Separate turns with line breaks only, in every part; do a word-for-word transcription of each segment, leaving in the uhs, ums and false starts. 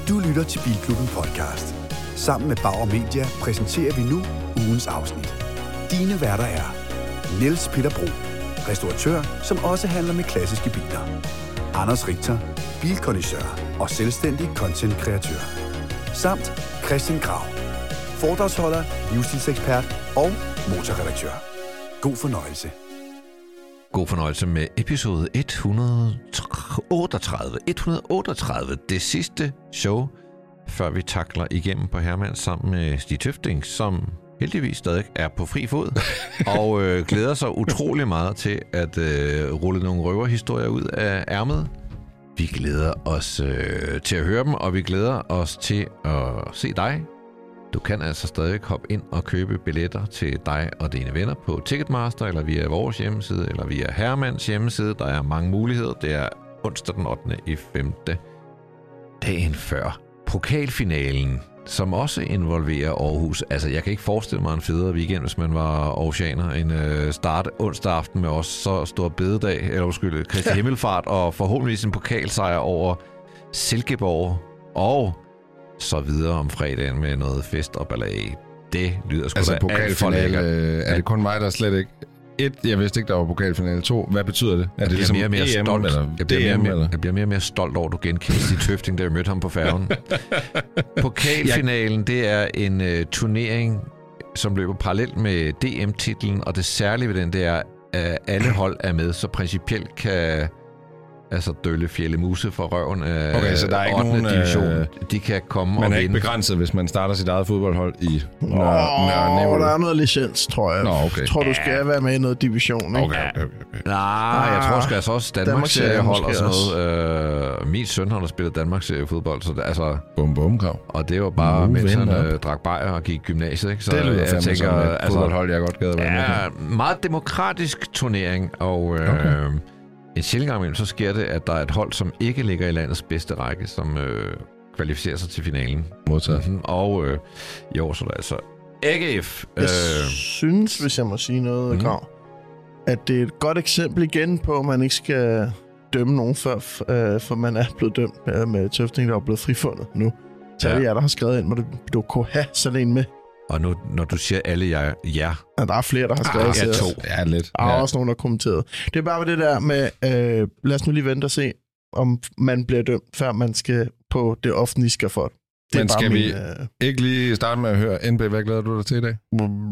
Du lytter til Bilklubben Podcast. Sammen med Bauer Media præsenterer vi nu ugens afsnit. Dine værter er Niels Peter Bro, restauratør, som også handler med klassiske biler. Anders Richter, bilkondisseur og selvstændig content-kreatør. Samt Christian Grav, foredragsholder, livsstilsekspert og motorredaktør. God fornøjelse.
God fornøjelse med episode et hundrede otteogtredive. et hundrede otteogtredive, det sidste show, før vi takler igennem på Hermann sammen med Stig Tøfting, som heldigvis stadig er på fri fod, og øh, glæder sig utrolig meget til at øh, rulle nogle røverhistorier ud af ærmet. Vi glæder os øh, til at høre dem, og vi glæder os til at se dig. Du kan altså stadig hoppe ind og købe billetter til dig og dine venner på Ticketmaster, eller via vores hjemmeside, eller via Hermanns hjemmeside. Der er mange muligheder. Det er onsdag den ottende i femte dagen før pokalfinalen, som også involverer Aarhus. Altså, jeg kan ikke forestille mig en federe weekend, hvis man var aarhusianer, en øh, start onsdag aften med også så stor bededag, eller undskyld, Kristi Himmelfart, og forhåbentlig en pokalsejr over Silkeborg, og så videre om fredagen med noget fest og ballade. Det lyder sgu
altså,
da
pokalfinale, øh, er det kun mig, der slet ikke... Et, jeg vidste ikke, der var pokalfinale. To, hvad betyder det? Er
jeg
det ligesom
mere og mere
E M,
stolt.
Eller
jeg, bliver
D M,
mere,
eller?
jeg bliver mere og mere stolt over, at du genkendte Stig Tøfting, da jeg mødte ham på færgen. Pokalfinalen, det er en uh, turnering, som løber parallelt med D M-titlen, og det særlige ved den, det er, at alle hold er med, så principielt kan... Altså Dølle Fjellemuse fra røven af
okay, så der er ikke
ottende
nogen,
division.
Øh,
de kan komme
man
og
er
vinde.
ikke begrænset, hvis man starter sit eget fodboldhold i Nør-
Åh,
Nør-
der er noget licens, tror jeg.
Nå, okay.
Jeg tror, du skal ja. være med i noget division, ikke?
Okay, okay, okay.
Nej, jeg tror sgu altså også Danmarks seriehold og sådan noget. Øh, min søn har spillet Danmarks seriefodbold, så det, altså...
Bum, bum, krav.
Og det var bare, uh, mens han øh, drak bajer og gik i gymnasiet, ikke? Så
det lyder
jeg
fandme
tænker,
som et
altså,
fodboldhold, jeg godt gad at være
ja,
med.
Meget demokratisk turnering, og... Øh, okay. En sjældent gang imellem, så sker det, at der er et hold, som ikke ligger i landets bedste række, som øh, kvalificerer sig til finalen.
Modtaget.
Mm-hmm. Og øh, i år så er det altså A G F.
Jeg
øh,
synes, hvis jeg må sige noget, mm. Grav, at det er et godt eksempel igen på, at man ikke skal dømme nogen før, øh, for man er blevet dømt øh, med Tøfting, der er blevet frifundet nu. Så alle ja. jer, der har skrevet ind, må du, du kunne have sådan en med.
Og nu, når du siger alle jer, ja.
Ja, der er flere, der har skrevet
ah,
til
to.
os.
Ja, lidt.
Der er
ja.
også nogen, der har kommenteret. Det er bare med det der med, øh, lad os nu lige vente og se, om man bliver dømt, før man skal på det offentlige skafot. Det
Men skal
min,
vi
øh...
ikke lige starte med at høre N B? Hvad glæder du dig til i dag?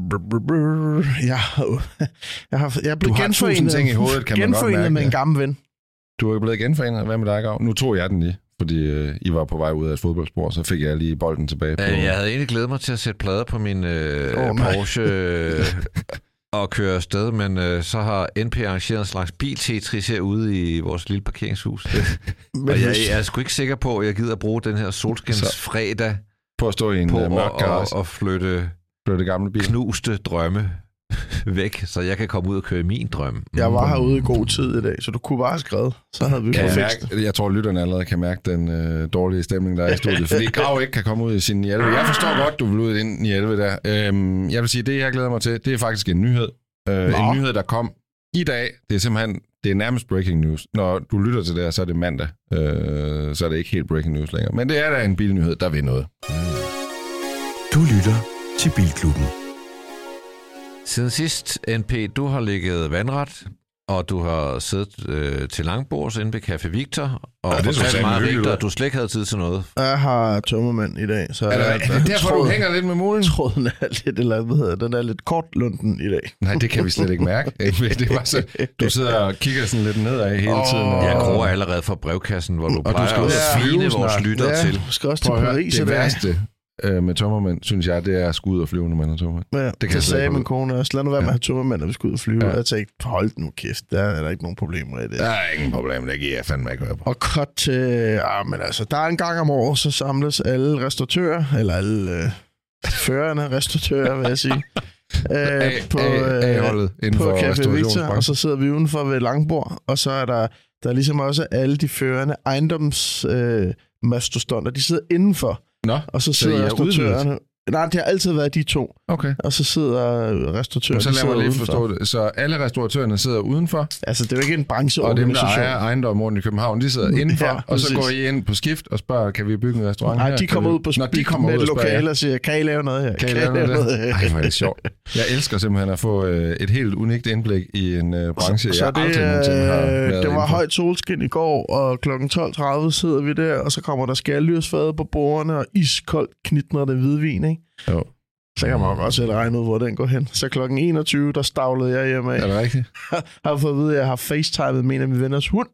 Jeg har, jeg har, jeg er blevet
du har
genforenet,
ting i hovedet, kan man godt mærke.
med en gammel ven.
Du er blevet genforenet. Hvad med dig, Grav? Nu tog jeg den lige, fordi øh, I var på vej ud af et fodboldspor, så fik jeg lige bolden tilbage. På...
Jeg havde egentlig glædet mig til at sætte plader på min øh, oh, Porsche øh, og køre afsted, men øh, så har N P arrangeret en slags bil-Tetris herude i vores lille parkeringshus. Og jeg, jeg er sgu ikke sikker på, at jeg gider at bruge den her solskins fredag
på at stå i en
på
uh, mørk
og, og flytte,
flytte gamle bil.
Knuste drømme væk, så jeg kan komme ud og køre min drøm.
Jeg var herude i god tid i dag, så du kunne bare have skrevet, så havde vi
kan
fået
jeg, mærke, jeg tror, lytterne allerede kan mærke den øh, dårlige stemning, der er i studiet, fordi Grav ikke kan komme ud i sin ni elleve. Jeg forstår godt, du vil ud i din ni elleve der. Øhm, jeg vil sige, det jeg glæder mig til, det er faktisk en nyhed. Øh, en nyhed, der kom i dag. Det er simpelthen, det er nærmest breaking news. Når du lytter til det her, så er det mandag. Øh, så er det ikke helt breaking news længere. Men det er da en bilnyhed, der vil noget. Mm.
Du lytter til Bilklubben.
Siden sidst, N P, du har ligget vandret, og du har siddet øh, til langbords inde ved Café Victor, og
ja, det
fortalt meget rigtigt, at du slet ikke havde tid til noget.
Jeg har tømmermænd i dag, så...
Er det, er det derfor, tråd, du hænger lidt med mulen?
Tråden er lidt, eller hvad hedder den er lidt kortlunden i dag.
Nej, det kan vi slet ikke mærke. Det var så, du sidder og kigger sådan lidt nedad hele oh, tiden. Og...
Jeg gror allerede fra brevkassen, hvor du
og
plejer
du
at svine vores lyttere
ja,
til.
Du skal også til Paris.
Det værste øh, med tømmermænd, synes jeg, det er at skulle ud og flyve, når man har tømmermænd.
Ja, det, det sagde min kone også. Lad nu være med at have tømmermænd, når vi skal ud og flyve. Ja. Jeg tænkte, hold nu kæft, der er der ikke nogen problemer i det.
Der er ingen problemer, det giver jeg fandme ikke på.
Og cut til, ja, men altså, der er en gang om året, så samles alle restauratører, eller alle øh, førende restauratører, vil jeg sige.
Øh, på A-holdet inden
på
for
Café Victor, og så sidder vi udenfor ved langbord, og så er der, der er ligesom også alle de førende ejendomsmastodonter, øh, de sidder indenfor.
Nå,
og så sidder restauratørerne Nej, det har altid været de to.
Okay.
Og så sidder restauratøren
Så lad mig lige
udenfor.
forstå det. Så alle restauratørerne sidder udenfor,
Altså, det er jo ikke en
og dem, der
brancheorganisation.
ejer ejendommen rundt i København, de sidder indenfor,
Ja,
og så
præcis.
går I ind på skift og spørger, kan vi bygge en restaurant
Nej,
her?
de kommer
Kan
ud på
vi... Nå, de kommer
med
ud
et
og spørger,
lokale og siger, kan I lave noget her?
Kan I lave noget der? Ej, hvor er det sjovt. Jeg elsker simpelthen at få øh, et helt unikt indblik i en øh, branche,
Så
jeg
det,
aldrig nogensinde har været
det var
indenfor.
højt solskin i går, og klokken tolv tredive sidder vi der, og så kommer der skærlyrsfade på bordene, og iskoldt knitner det hvidvin, ikke?
Jo.
Så kan man jo godt selv regne ud, hvor den går hen. Så klokken enogtyve, der stavlede jeg hjemme af.
Er det rigtigt?
Har fået at vide, at jeg har facetimet med en af mine venners hund.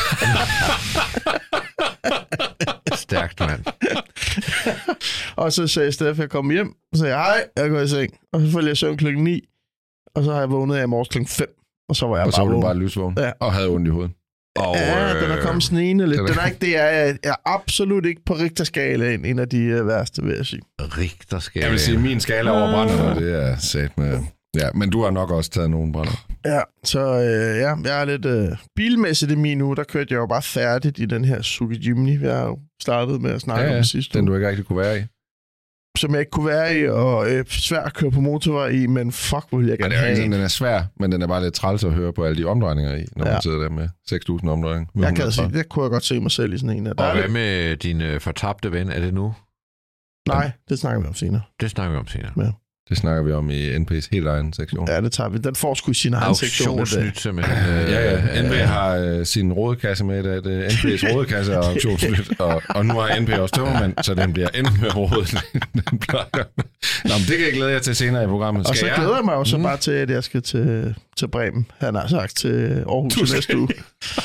Stærkt, mand.
Og så sagde Steff, at jeg kom hjem, og sagde, hej, jeg går i seng. Og så faldt jeg i søvn klokken ni, og så har jeg vågnet af i morges klokken fem. Og så var jeg
Og så
bare
var du
vågen.
bare lysvågen
Ja.
og havde ondt i hovedet.
Og,
Ja, den er kommet snigende lidt.
den er-
Den er ikke, det er, jeg er absolut ikke på Richterskalaen en af de uh, værste, vil jeg sige.
Richter skal
Jeg vil sige, at min skala over brænder, det er sat med... Ja, men du har nok også taget nogle brænder.
Ja, så øh, ja, jeg er lidt øh, bilmæssigt i min uge. Der kørte jeg jo bare færdigt i den her Suzuki Jimny, vi har jo startet med at snakke
Ja, ja,
om sidste
den
uge.
du ikke rigtig kunne være i.
Som jeg ikke kunne være i, og øh, svært at køre på motorvej i, men fuck, hvor vil jeg
Ja,
gerne
det er jo ikke
have
sådan,
en.
den er svær, men den er bare lidt træls at høre på alle de omdrejninger i, når
Ja.
man sidder der med seks tusind omdrejninger. med
Jeg kan
hundrede og
sige, det kunne jeg godt se mig selv i sådan en. Der
Og
er
hvad
lidt...
med din øh, fortabte ven? Er det nu?
Nej, det snakker vi om senere.
Det snakker vi om senere.
Ja.
Det snakker vi om i N P's helt egen sektion.
Ja, det tager vi. Den får sgu i sin egen sektion. det der.
Auktionsnyt, simpelthen. Øh,
Ja, ja. N P
øh,
har øh, sin rådkasse med, at øh, N P's rådkasse er auktionsnyt, og, og nu har N P også tømmermand, så den bliver endnu mere rådet, end den plejer. Nå, men det kan jeg glæde jer til senere i programmet.
Og
Skal
så glæder jeg mig jo så
Mm.
bare til, at jeg skal til, til Bremen. Han har sagt til Aarhus
Du
i næste uge.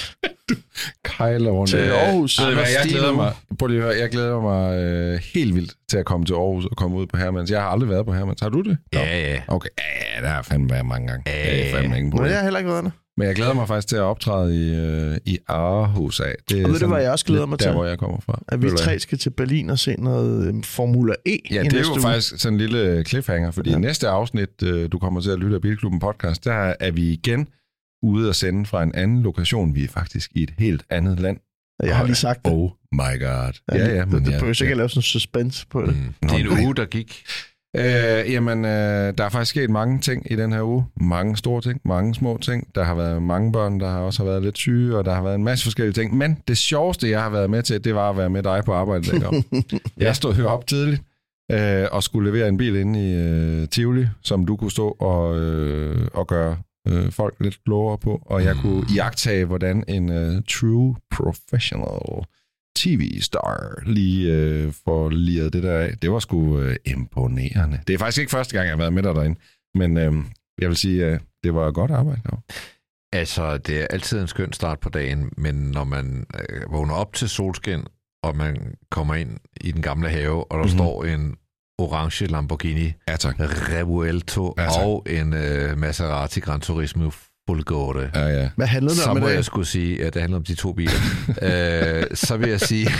Kejler rundt.
Til Aarhus.
Ved du hvad, jeg
Stig
glæder
nu.
mig, prøv lige at høre, jeg glæder mig øh, helt vildt til at komme til Aarhus og komme ud på Hermans. Jeg har aldrig været på Hermans. Har du det?
Ja, ja.
Okay, ja, der har fandme været mange gange.
Ja.
Det er fandme ingen
Men
problem.
jeg har heller ikke været der.
Men jeg glæder mig faktisk til at optræde i, øh, i Aarhus af. Det er
Og ved du,
sådan
hvad jeg også glæder
lidt
mig
der,
til?
hvor jeg kommer fra.
At vi
Ved du
tre skal til Berlin og se noget øhm, Formula E
Ja,
i
det er
næste
jo
uge.
faktisk sådan en lille cliffhanger, fordi
Ja.
ja. næste afsnit, øh, du kommer til at lytte af Bilklubben podcast, der er vi igen ude at sende fra en anden lokation. Vi er faktisk i et helt andet land.
Jeg har lige sagt det.
Oh my god.
Ja,
Ja, ja,
det,
men
det
ja.
behøver ikke at lave sådan en suspense på det.
Mm. Det er en
Nå, nej.
uge, der gik.
Øh, jamen, øh, der er faktisk sket mange ting i den her uge. Mange store ting, mange små ting. Der har været mange børn, der har også været lidt syge, og der har været en masse forskellige ting. Men det sjoveste, jeg har været med til, det var at være med dig på arbejde. ja. Jeg stod jo op tidligt øh, og skulle levere en bil inde i øh, Tivoli, som du kunne stå og, øh, og gøre øh, folk lidt klogere på. Og jeg kunne iagttage, hvordan en øh, true professional T V-star lige øh, får liret det der af. Det var sgu øh, imponerende. Det er faktisk ikke første gang, jeg har været med dig derinde, men øh, jeg vil sige, at øh, det var godt arbejde. Ja.
Altså, det er altid en skøn start på dagen, men når man øh, vågner op til solskin, og man kommer ind i den gamle have, og der
Mhm.
mm-hmm. står en orange Lamborghini
Ja, tak.
Revuelto
Ja, tak.
og en øh, Maserati Gran Turismo Fulgore.
Ja, ja.
Hvad handlede det
Så
om i
må
dag?
jeg skulle sige, at det handler om de to biler. øh, så vil jeg sige,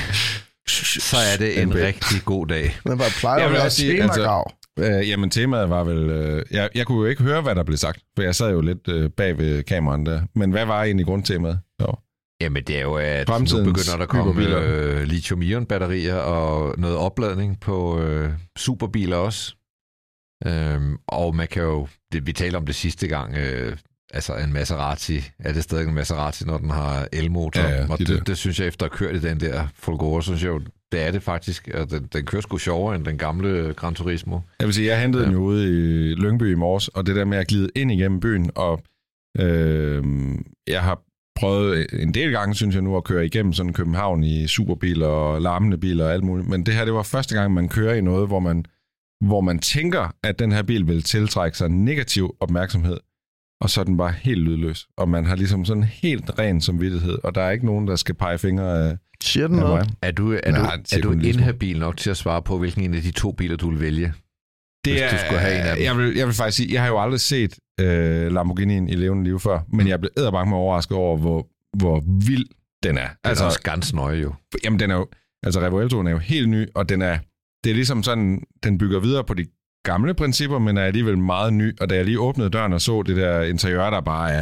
så er det en
N P.
rigtig god dag.
Den var plejer
Jeg
at
vil
være
også sige, altså-
temagrav.
Øh, jamen, temaet var vel... Øh, jeg, jeg kunne jo ikke høre, hvad der blev sagt, for jeg sad jo lidt øh, bag ved kameraen der. Men hvad var egentlig grundtemaet? Så.
Jamen, det er jo, at
Fremtidens
nu begynder der at komme
hyperbiler.
øh, lithium-ion-batterier og noget opladning på øh, superbiler også. Øhm, og man kan jo, det, vi taler om det sidste gang, øh, altså en Maserati, er det stadig en Maserati, når den har elmotor?
Ja, ja,
og
de
det,
der.
det synes jeg, efter at have kørt i den der Fulgore, synes jeg jo, det er det faktisk. Og den, den kører sgu sjovere end den gamle Gran Turismo.
Jeg vil sige, jeg hentede ja. den jo ude i Lyngby i morges, og det der med at glide ind igennem byen, og øh, jeg har prøvet en del gange, synes jeg nu, at køre igennem sådan København i superbiler og larmende biler og alt muligt. Men det her, det var første gang, man kører i noget, hvor man, hvor man tænker, at den her bil vil tiltrække sig negativ opmærksomhed, og så er den bare helt lydløs. Og man har ligesom sådan helt ren samvittighed, og der er ikke nogen, der skal pege fingre af,
Siger den
af
noget?
mig.
Er du, er
Nej,
du,
det siger
er du
kun en lille smule.
inhabil nok til at svare på, hvilken en af de to biler, du vil vælge?
Det
Hvis
er,
du skulle have en af dem.
jeg, vil, jeg vil faktisk sige, jeg har jo aldrig set øh, Lamborghini'en i levende liv før, men jeg blev edderbange med overrasket over, hvor, hvor vild den er.
Den altså, er også ganske nøje jo.
Jamen, den er jo, altså Revueltoen er jo helt ny, og den er, det er ligesom sådan, den bygger videre på de gamle principper, men er alligevel meget ny, og da jeg lige åbnede døren og så det der interiør, der bare er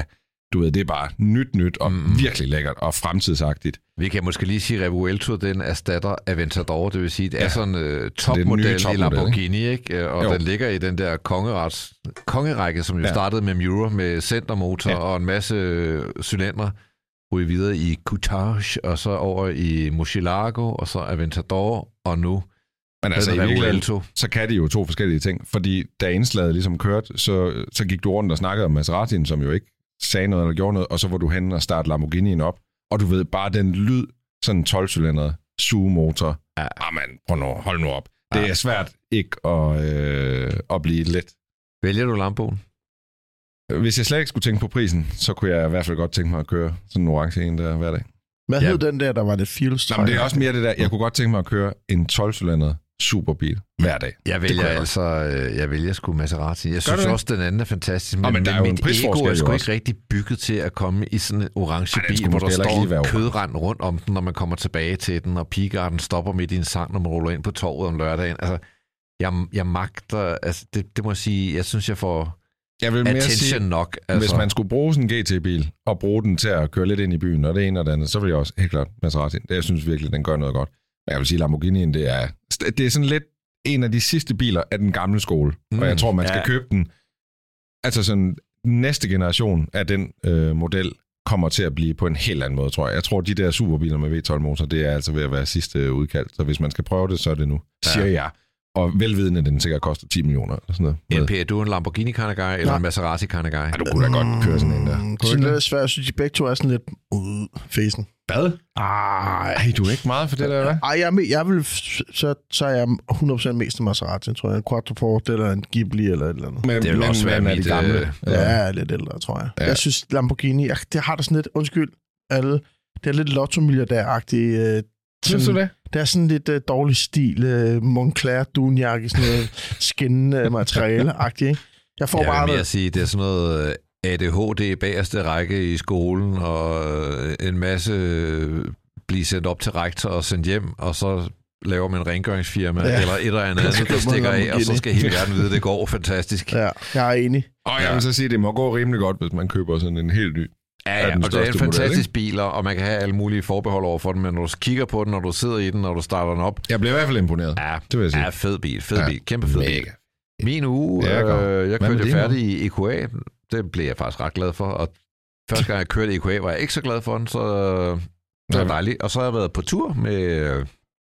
du ved, det er bare nyt, nyt og mm. virkelig lækkert og fremtidsagtigt.
Vi kan måske lige sige, at Revuelto, den erstatter Aventador, det vil sige, det ja. er sådan en uh, topmodel
top
i Lamborghini, ikke? Og jo. Den ligger i den der kongerets, kongerække, som jo ja. startede med Miura, med centermotor ja. og en masse cylindre, ryge videre i Coutage, og så over i Murcielago, og så Aventador, og nu
Men altså i virkeligheden, så kan de jo to forskellige ting, fordi da indslaget ligesom kørte, så, så gik du rundt og snakkede om Maseratien, som jo ikke sagde noget eller gjorde noget, og så var du henne og starte Lamborghinien op, og du ved, bare den lyd, sådan en tolv-cylindret sugemotor, ja. ah man, prøv nu, hold nu op. Det ja. er svært ikke at, øh, at blive let.
Vælger du Lamboen?
Hvis jeg slet ikke skulle tænke på prisen, så kunne jeg i hvert fald godt tænke mig at køre sådan en orange en der hver dag.
Hvad hed ja. den der, der var det Fields?
Nej, men det er også mere det der, jeg kunne godt tænke mig at køre en tolv-cylindret superbil hver dag.
Jeg vælger jeg altså, jeg vælger sgu Maserati. Jeg synes også, den anden er fantastisk, men, men, men mit ego er sgu ikke rigtig bygget til at komme i sådan en orange Ej, bil, hvor der står kødrand rundt om den, når man kommer tilbage til den, og pigegarden stopper midt i en sang, når man ruller ind på torvet om lørdagen. Altså, jeg, jeg magter, altså, det, det må jeg sige, jeg synes, jeg får jeg vil mere attention sige, nok. Altså.
Hvis man skulle bruge sådan en G T-bil, og bruge den til at køre lidt ind i byen, og det ene og det andet, så vil jeg også helt klart Maserati. Det, jeg synes virkelig, den gør noget godt. Jeg vil sige, Lamborghinien, det er, det er sådan lidt en af de sidste biler af den gamle skole. Mm, og jeg tror, man skal ja. købe den. Altså sådan, næste generation af den øh, model kommer til at blive på en helt anden måde, tror jeg. Jeg tror, de der superbiler med V tolv-motor, det er altså ved at være sidste udkald. Så hvis man skal prøve det, så er det nu, ja. siger jeg. Og velvidende, den sikkert koster ti millioner. Eller sådan noget.
N P, er du en Lamborghini kind of guy, eller en Maserati kind of guy?
Ja, du kunne da godt køre sådan en der.
Det er lidt svært, jeg synes, de begge to er sådan lidt ud fæsen.
Hvad? Ej, Ej, du er ikke meget for det der, hvad?
Ej, jeg, jeg vil, så, så er jeg hundrede procent mest til Maserati, tror jeg. En Quattroporte eller en Ghibli eller et eller andet.
Men, det er jo også svært med de gamle.
Øh, ja, lidt ældre, tror jeg. Ja. Jeg synes, Lamborghini, jeg, det har der sådan lidt, undskyld, alle, det er lidt lotto-milliardær-agtigt. Øh,
synes du det?
Det er sådan lidt uh, dårlig stil, uh, Moncler dunjakke, sådan noget skinnende materiale-agtigt, ikke? Jeg får
jeg
bare...
Jeg vil mere sige, det er sådan noget A D H D bagerste række i skolen, og en masse blive sendt op til rektor og sendt hjem, og så laver man en rengøringsfirma, ja. eller et eller andet, andet der stikker af, og så skal hele verden vide, at det går fantastisk.
Ja, jeg er enig.
Og jeg vil så sige, at det må gå rimelig godt, hvis man køber sådan en helt ny.
Ja, ja, og det er en fantastisk bil, og man kan have alle mulige forbehold over for den, men når du kigger på den, når du sidder i den, når du starter den op...
Jeg bliver i hvert fald imponeret.
Ja,
det vil jeg sige.
Ja, fed bil, fed ja, bil, kæmpe fed
mega.
bil. Min uge, ja, øh, jeg kørte færdig i E Q A, det blev jeg faktisk ret glad for, og første gang jeg kørte E Q A, var jeg ikke så glad for den, så det var dejligt. Og så har jeg været på tur med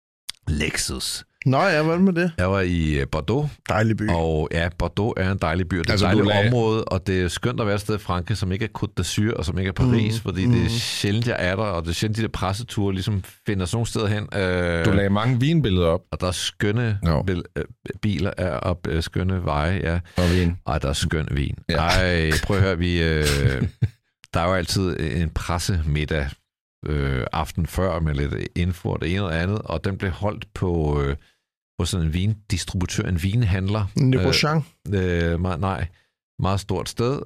Lexus.
Nå ja, hvad med det?
Jeg var i Bordeaux.
Dejlig by.
Og ja, Bordeaux er en dejlig by, og det er altså, et dejligt lag... område, og det er skønt at være et sted i Frankrig, som ikke er Côte d'Azur, og som ikke er Paris, mm. fordi mm. det er sjældent, jeg er der, og det er sjældent, de der presseture ligesom finder sådan nogle steder hen.
Du lagde mange vinbilleder op.
Og der er skønne no. bil, biler er op, skønne veje, ja.
Og vin.
Og der er skøn vin. Ja. Ej, prøv at høre, vi, øh, der er jo altid en pressemiddag øh, aften før, med lidt info og det ene og andet, og den blev holdt på... Øh, på sådan en vindistributør, en vinhandler.
Le Beauchamp?
Øh, øh, meget, nej, meget stort sted.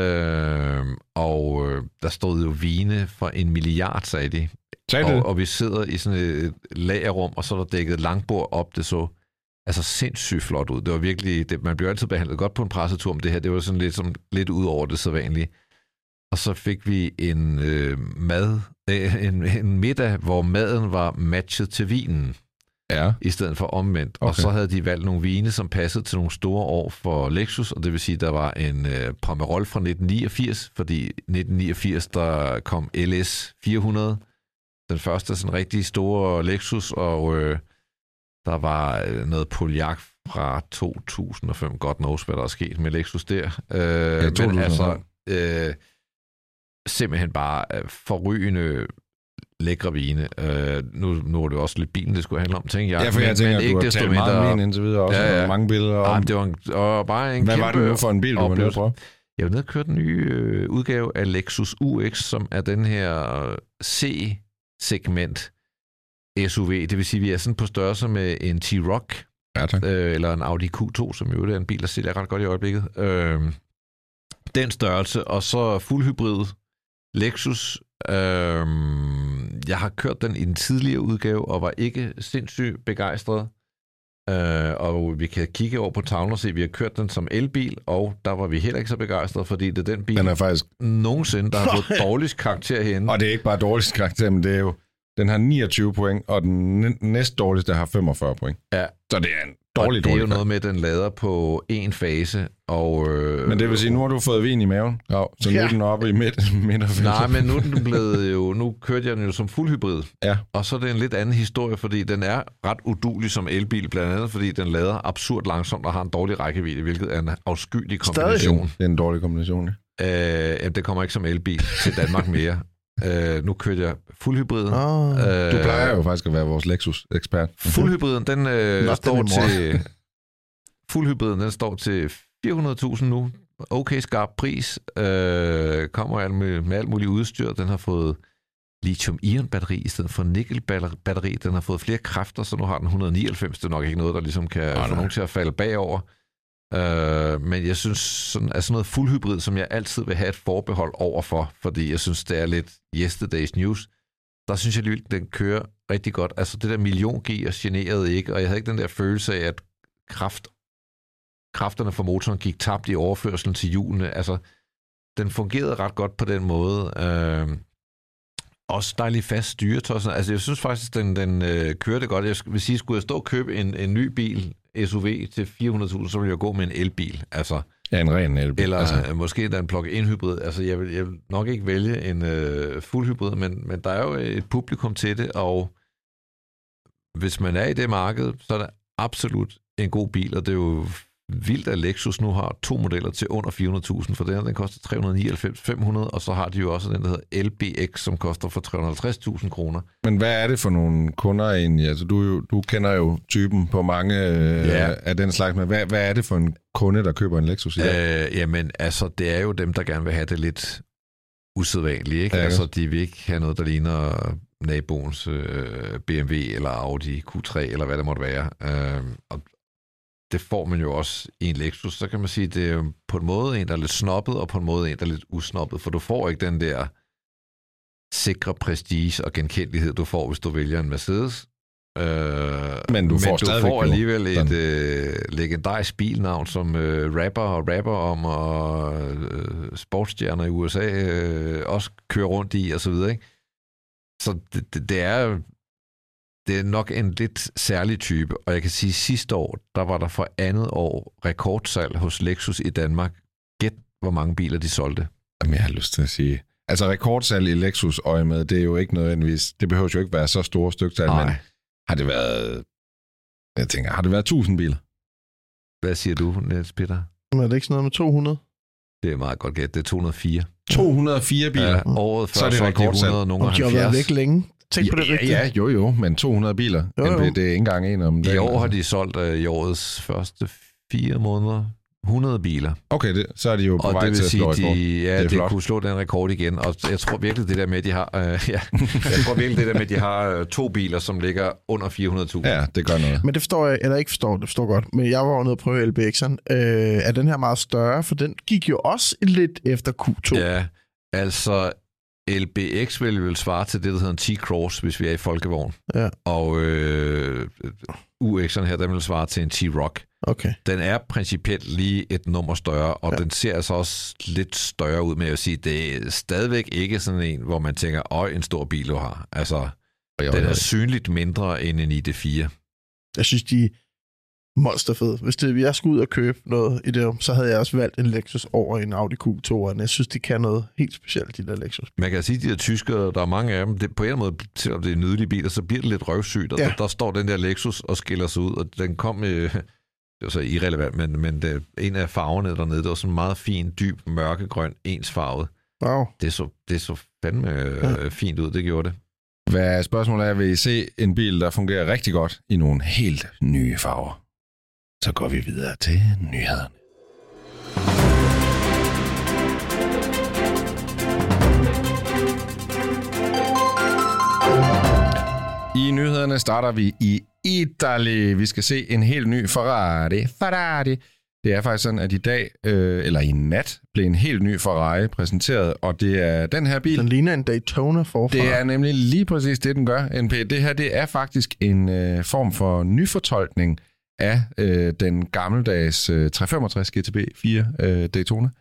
Øh, og øh, der stod jo vine for en milliard, sagde de.
Sagde
og, og vi sidder i sådan et lagerrum, og så er der dækket langbord op. Det så altså sindssygt flot ud. Det var virkelig, det, man bliver altid behandlet godt på en pressetur, men det her, det var sådan lidt, som, lidt ud over det sædvanlige. Og så fik vi en øh, mad, øh, en, en middag, hvor maden var matchet til vinen.
Ja.
I stedet for omvendt. Okay. Og så havde de valgt nogle vine, som passede til nogle store år for Lexus, og det vil sige, der var en øh, Pomerol fra nitten niogfirs, fordi nitten niogfirs, der kom L S fire hundrede, den første sådan rigtig store Lexus, og øh, der var øh, noget Polyak fra to tusind og fem. God knows, hvad der er sket med Lexus der. Øh, ja, men altså, øh, simpelthen bare øh, forrygende lækre vine. Uh, nu, nu er det også lidt bilen, det skulle handle om, tænker jeg.
Ja, for jeg men, tænker, men at du har talt meget om vin indtil videre også, ja, ja. mange billeder om.
Ja, det var en, og bare en
Hvad
kæmpe
var det nu for en bil, du var nede på?
Jeg var nede og køre den nye øh, udgave af Lexus U X, som er den her C-segment S U V. Det vil sige, at vi er sådan på størrelse med en T-Roc,
ja,
øh, eller en Audi Q to, som jo er en bil, der sælger ret godt i øjeblikket. Øh, den størrelse, og så fuldhybrid Lexus. Øhm, jeg har kørt den i den tidligere udgave, og var ikke sindssygt begejstret. øh, og vi kan kigge over på tavlen og se, at vi har kørt den som elbil, og der var vi heller ikke så begejstrede, fordi det er den bil,
den er faktisk
nogensinde, der har fået dårligst karakter herinde.
Og det er ikke bare dårligst karakter, men det er jo, den har niogtyve point, og den næst dårligste har femogfyrre point.
Ja.
Så det er en dårlig,
og det er jo
dårlig
noget med, at den lader på én fase, og... Øh,
men det vil sige, nu har du fået vin i maven, ja, så nu ja. er den oppe i midt, midterfeltet.
Nej, men nu er den blevet jo... Nu kørte jeg den jo som fuldhybrid,
ja.
Og så er det en lidt anden historie, fordi den er ret uduelig som elbil, blandt andet fordi den lader absurd langsomt og har en dårlig rækkevidde, hvilket er en afskyelig kombination.
Det er en dårlig kombination,
ja. Øh, det kommer ikke som elbil til Danmark mere. Uh, nu kørte jeg fuldhybriden.
Oh, uh, du plejer jo faktisk at være vores Lexus-ekspert.
Fuldhybriden, den uh, står til... Fuldhybriden, den står til fire hundrede tusind nu. Okay skarp pris. Uh, kommer med, med alt muligt udstyr. Den har fået lithium-ion-batteri i stedet for nikkel-batteri. Den har fået flere kræfter, så nu har den et hundrede og nioghalvfems. Det er nok ikke noget, der ligesom kan oh, få nogen til at falde bagover. Uh, men jeg synes, sådan, altså noget fuldhybrid, som jeg altid vil have et forbehold overfor, fordi jeg synes, det er lidt yesterday's news, der synes jeg lige, den kører rigtig godt. Altså det der milliongear generede ikke, og jeg havde ikke den der følelse af, at kraft, kræfterne fra motoren gik tabt i overførselen til hjulene. Altså, den fungerede ret godt på den måde. Uh, også dejligt fast styretøj. Altså jeg synes faktisk, den, den uh, kørte godt. Jeg vil sige, skulle jeg stå og købe en, en ny bil, S U V til fire hundrede tusind, så vil jeg gå med en elbil. Altså,
ja, en ren elbil.
Eller
altså.
måske der en plug-in hybrid. Altså, jeg vil, jeg vil nok ikke vælge en øh, fuld hybrid, men, men der er jo et publikum til det, og hvis man er i det marked, så er det absolut en god bil, og det er jo vildt, at Lexus nu har to modeller til under fire hundrede tusind, for den her, den koster tre hundrede og nioghalvfems fem hundrede, og så har de jo også den, der hedder L B X, som koster for tre hundrede og halvtreds tusind kroner.
Men hvad er det for nogle kunder egentlig? Altså, du, du kender jo typen på mange ja. øh, af den slags, men hvad, hvad er det for en kunde, der køber en Lexus i dag?
Øh, jamen, altså, det er jo dem, der gerne vil have det lidt usædvanligt, ikke? Ja, altså, de vil ikke have noget, der ligner naboens øh, B M W eller Audi Q tre, eller hvad det måtte være. Øh, og det får man jo også i en Lexus. Så kan man sige, det er jo på en måde en, der er lidt snobbet, og på en måde en, der er lidt usnobbet, for du får ikke den der sikre prestige og genkendelighed, du får, hvis du vælger en Mercedes. Øh,
men du får,
men du får alligevel
jo.
et øh, legendarisk bilnavn, som øh, rapper og rapper om, og øh, sportsstjerner i U S A øh, også kører rundt i, og så videre, ikke? Så det, det, det er det er nok en lidt særlig type, og jeg kan sige, at sidste år, der var der for andet år rekordsalg hos Lexus i Danmark. Gæt, hvor mange biler de solgte.
Jamen, jeg har lyst til at sige... Altså, rekordsalg i Lexus øje med, det er jo ikke nødvendigvis... Det behøver jo ikke være så store styktal, men har det været... Jeg tænker, har det været tusind biler?
Hvad siger du, Niels Peter?
Men er det ikke sådan noget med to hundrede?
Det er meget godt gæt. Det er to hundrede og fire.
to hundrede og fire biler?
Ja, året før
så er det rekordsalg.
Og
de har været væk længe. Tænk
ja,
på det rigtigt.
Ja, jo jo, men to hundrede biler. Jo, jo. Det er ikke engang en om dagen.
I år har de solgt uh, i årets første fire måneder hundrede biler.
Okay, det, så er de jo på
og
vej til at slå
de,
rekord.
Ja, det, det kunne slå den rekord igen. Og jeg tror virkelig det der med, at de har, uh, ja, jeg tror virkelig det der med, at de har uh, to biler, som ligger under fire hundrede tusind.
Ja, det gør noget.
Men det forstår jeg, eller ikke forstår, det forstår godt. Men jeg var jo nede og prøve L B X'eren. Øh, er den her meget større? For den gik jo også lidt efter Q to.
Ja, altså... L B X vil vel svare til det, der hedder en T-Cross, hvis vi er i folkevogn.
Ja.
Og øh, U X'eren her, den vil svare til en T-Rock.
Okay.
Den er principielt lige et nummer større, og ja. Den ser altså også lidt større ud med at sige, det er stadigvæk ikke sådan en, hvor man tænker, øj, en stor bil, du har. Altså, jo, den er jo. synligt mindre end en I D fire.
Jeg synes, de er monsterfede. Hvis det, jeg skulle ud og købe noget i det, så havde jeg også valgt en Lexus over en Audi Q to, og jeg synes, de kan noget helt specielt, de der Lexus.
Man kan sige, at de der tyskere, der er mange af dem, det, på en måde, selvom det er nydelige biler, så bliver det lidt røvsygt, og ja. der, der står den der Lexus og skiller sig ud, og den kom med, det var så irrelevant, men, men det, en af farverne dernede, det var sådan meget fin, dyb, mørkegrøn, ensfarvet.
Wow.
Det så, det så fandme ja. fint ud, det gjorde det.
Hvad spørgsmålet er, vil I se en bil, der fungerer rigtig godt i nogle helt nye farver? Så går vi videre til nyhederne. I nyhederne starter vi i Italy. Vi skal se en helt ny Ferrari. Ferrari. Det er faktisk sådan, at i dag, øh, eller i nat, blev en helt ny Ferrari præsenteret, og det er den her bil.
Den ligner en Daytona forfra.
Det er nemlig lige præcis det, den gør, N P. Det her, det er faktisk en øh, form for nyfortolkning af øh, den gammeldags øh, tre femogtres G T B fire øh, Daytona.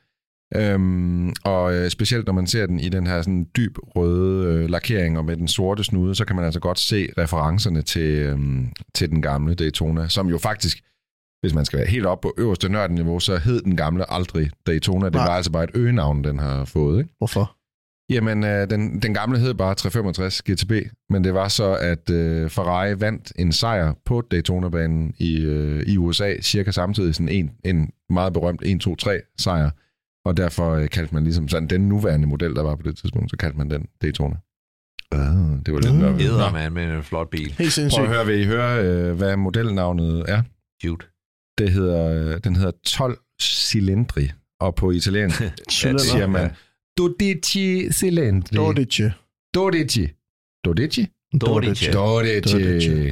Øhm, og øh, specielt når man ser den i den her sådan dyb røde øh, lakering og med den sorte snude, så kan man altså godt se referencerne til, øh, til den gamle Daytona, som jo faktisk, hvis man skal være helt op på øverste nørdenniveau, så hed den gamle aldrig Daytona. Det Nej. var altså bare et øgenavn, den har fået. Ikke?
Hvorfor?
Jamen, øh, den, den gamle hed bare tre femogtres G T B, men det var så, at øh, Ferrari vandt en sejr på Daytona-banen i, øh, i U S A, cirka samtidig sådan en, en meget berømt en to tre sejr, og derfor øh, kaldte man ligesom sådan den nuværende model, der var på det tidspunkt, så kaldte man den Daytona. Uh, det var lidt
mm.
nørdet.
Eddermand med en flot bil.
Helt sindssygt.
Prøv at høre, vil I høre, øh, hvad modelnavnet er?
Cute.
Det hedder, den hedder tolv Cilindri, og på italiensk siger man dodici Cilindri.
Dodici.
Dodici. Dodici?
Dodici.
Dodici.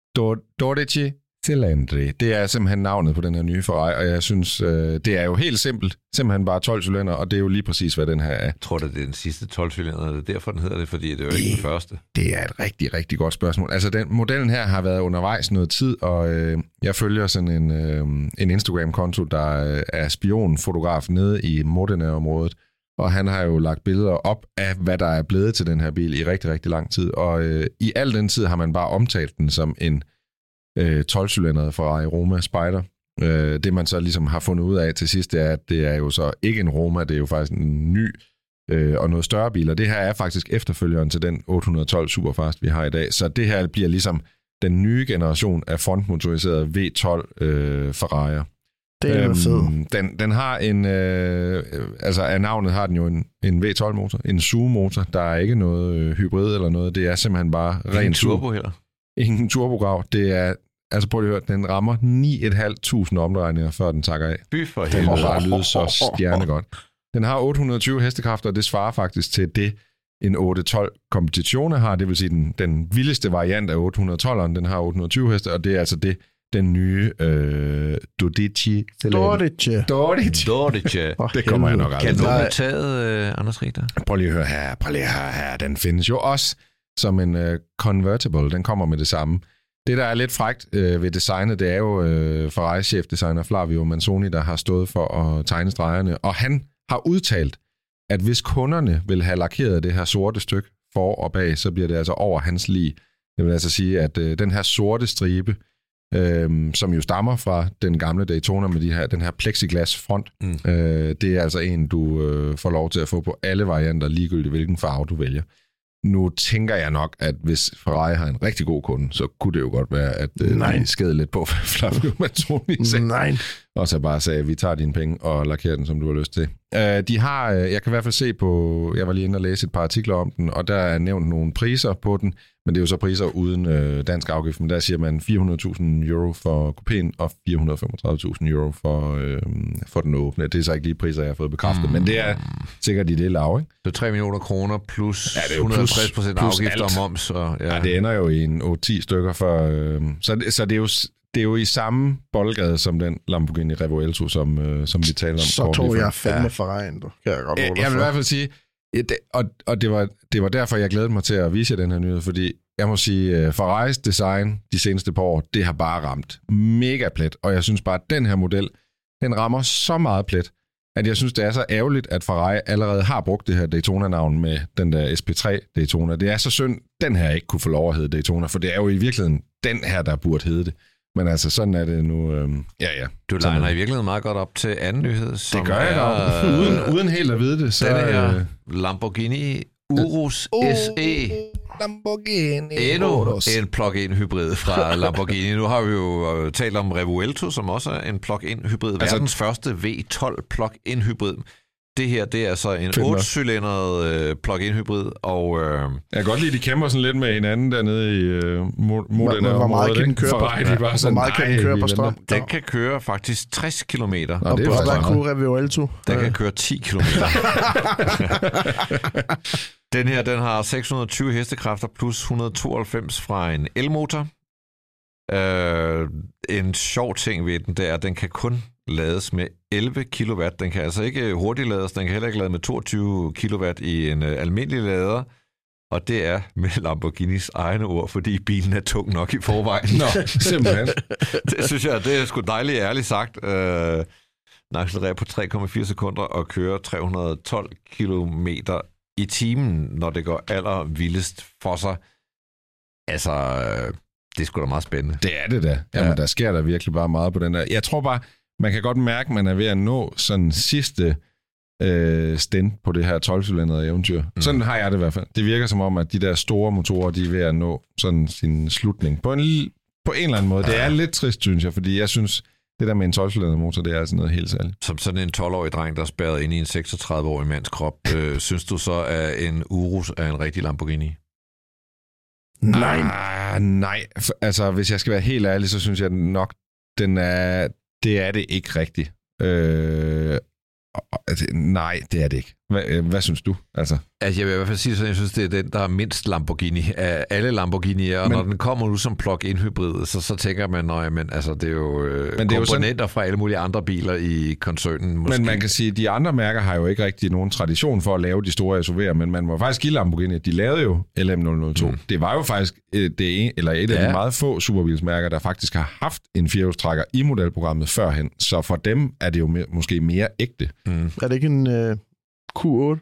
Dodici Cilindri. Det er simpelthen navnet på den her nye Ferrari, og jeg synes, det er jo helt simpelt. Simpelthen bare tolv cylinder, og det er jo lige præcis, hvad den her er.
Jeg tror, det er den sidste tolv cylinder, det er derfor, den hedder det, fordi det er jo ikke den første.
Det er et rigtig, rigtig godt spørgsmål. Altså, den modellen her har været undervejs noget tid, og øh, jeg følger sådan en, øh, en Instagram-konto, der er spionfotograf nede i Modena-området, og han har jo lagt billeder op af, hvad der er blevet til den her bil i rigtig, rigtig lang tid. Og øh, i al den tid har man bare omtalt den som en øh, tolv-cylindret Ferrari Roma Spider. Øh, det man så ligesom har fundet ud af til sidst, det er, at det er jo så ikke en Roma, det er jo faktisk en ny øh, og noget større bil. Og det her er faktisk efterfølgeren til den otte hundrede og tolv Superfast, vi har i dag. Så det her bliver ligesom den nye generation af frontmotoriserede V tolv øh, Ferrari'er.
Det er øhm, fedt.
Den, den har en, øh, altså af navnet har den jo en, en V tolv motor, en S U V-motor. Der er ikke noget øh, hybrid eller noget. Det er simpelthen bare ren
turbo heller.
Ingen turbograv. Det er, altså prøv at høre, den rammer ni tusind fem hundrede omdrejninger, før den takker af.
Fy for
den må bare lyde så stjernegodt. Den har otte hundrede og tyve hestekræfter, og det svarer faktisk til det, en otte tolv Competizione har. Det vil sige, den, den vildeste variant af otte hundrede og tolv'eren, den har otte hundrede og tyve heste, og det er altså det, den nye øh, Dodici.
Dodici.
Dodici.
Dodici.
Det kommer jeg nok aldrig.
Kan du have taget, uh, Anders Richter?
Prøv lige at høre her. Prøv lige at høre her. Den findes jo også som en uh, convertible. Den kommer med det samme. Det, der er lidt frækt øh, ved designet, det er jo øh, Ferrari-chefdesigner Flavio Manzoni, der har stået for at tegne stregerne. Og han har udtalt, at hvis kunderne vil have lakeret det her sorte stykke for og bag, så bliver det altså over hans lig. Det vil altså sige, at øh, den her sorte stribe, øh, som jo stammer fra den gamle Daytona med de her, den her plexiglas front, mm. øh, det er altså en, du øh, får lov til at få på alle varianter, ligegyldigt hvilken farve du vælger. Nu tænker jeg nok, at hvis Ferrari har en rigtig god kunde, så kunne det jo godt være, at øh, de skede lidt på Flavio Manzoni sagde.
Nej.
Og så bare sagde, at vi tager dine penge og lakerer den, som du har lyst til. Uh, de har, jeg kan i hvert fald se på, jeg var lige inde og læse et par artikler om den, og der er nævnt nogle priser på den, men det er jo så priser uden øh, dansk afgift, men der siger man fire hundrede tusind euro for kupéen og fire hundrede og femogtredive tusind euro for, øh, for den åbne. Det er så ikke lige priser, jeg har fået bekræftet, mm. men det er sikkert i det lav, ikke?
Det er tre millioner kroner plus
ja, det er
hundrede og halvtreds procent afgift og moms. Og, ja.
ja, det ender jo i en otte ti stykker for... Øh, så, det, så det er jo... Det er jo i samme boldgade som den Lamborghini Revuelto, som, øh, som vi talte om.
Så tog jeg fandme Ferrari'en, du. Kan jeg godt
jeg, jeg vil i hvert fald sige, det, og, og det, var, det var derfor, jeg glædede mig til at vise jer den her nyhed, fordi jeg må sige, Ferraris design de seneste par år, det har bare ramt mega plet, og jeg synes bare, at den her model, den rammer så meget plet, at jeg synes, det er så ærgerligt, at Ferrari allerede har brugt det her Daytona-navn med den der S P tre Daytona. Det er så synd, den her ikke kunne få lov at hedde Daytona, for det er jo i virkeligheden den her, der burde hedde det. Men altså, sådan er det nu. Øhm, ja, ja.
Du legner i virkeligheden meget godt op til anden nyhed. Som
det gør jeg da. Øh, uden, uden helt at vide det. Så,
den her øh, Lamborghini Urus uh, S E.
Lamborghini
Endnu
Urus.
En plug-in hybrid fra Lamborghini. Nu har vi jo talt om Revuelto, som også er en plug-in hybrid. Altså, verdens første V tolv plug-in hybrid. Det her, det er altså en otte-cylindret øh, plug-in hybrid, og... Øh,
jeg kan godt lide, de kæmper sådan lidt med hinanden dernede i øh, Modena.
Hvor meget kan den køre på,
ja,
hvor meget kan den køre på strøm?
Den kan køre faktisk tres kilometer.
Og hvad kunne Revuelto?
Den kan køre ti kilometer. Den her, den har seks hundrede og tyve hestekræfter plus et hundrede og tooghalvfems fra en elmotor. Øh, en sjov ting ved den, det er, at den kan kun lades med elleve kilowatt. Den kan altså ikke hurtigt lades, den kan heller ikke lade med toogtyve kilowatt i en uh, almindelig lader. Og det er med Lamborghinis egne ord, fordi bilen er tung nok i forvejen.
Nå, simpelthen.
Det synes jeg, det er sgu dejligt ærligt sagt. Øh, den accelererer på tre komma fire sekunder og kører tre hundrede og tolv kilometer i timen, når det går allervildest for sig. Altså, øh, det er sgu da meget spændende.
Det er det da. Jamen, ja. Der sker der virkelig bare meget på den der. Jeg tror bare, man kan godt mærke, at man er ved at nå sådan sidste øh, stint på det her tolv-cylindrede eventyr. Mm. Sådan har jeg det i hvert fald. Det virker som om, at de der store motorer, de er ved at nå sådan sin slutning. På en, på en eller anden måde. Det er lidt trist, synes jeg, fordi jeg synes, det der med en tolv-cylindret motor, det er altså noget helt særligt.
Som sådan en tolv-årig dreng, der er spærret ind i en seksogtredive-årig mands krop, øh, synes du så, at en Urus er en rigtig Lamborghini?
Nej. Ah, nej. Altså, hvis jeg skal være helt ærlig, så synes jeg nok, den er, det er det ikke rigtigt. Øh, nej, det er det ikke. Hvad, hvad synes du? Altså?
Altså, jeg vil i hvert fald sige, at jeg synes, det er den, der er mindst Lamborghini af alle Lamborghinier. Og men, når den kommer nu som plug-in hybrid, så, så tænker man, nej, men altså, det er jo øh, men det komponenter er jo sådan, fra alle mulige andre biler i koncernen. Måske. Men
man kan sige, at de andre mærker har jo ikke rigtig nogen tradition for at lave de store S U V'er, men man må faktisk give Lamborghini. De lavede jo L M nul nul to. Mm. Det var jo faktisk det en, eller et ja. af de meget få superbilsmærker, der faktisk har haft en firehjulstrækker i modelprogrammet førhen. Så for dem er det jo mere, måske mere ægte.
Mm. Er det ikke en øh, Q otte?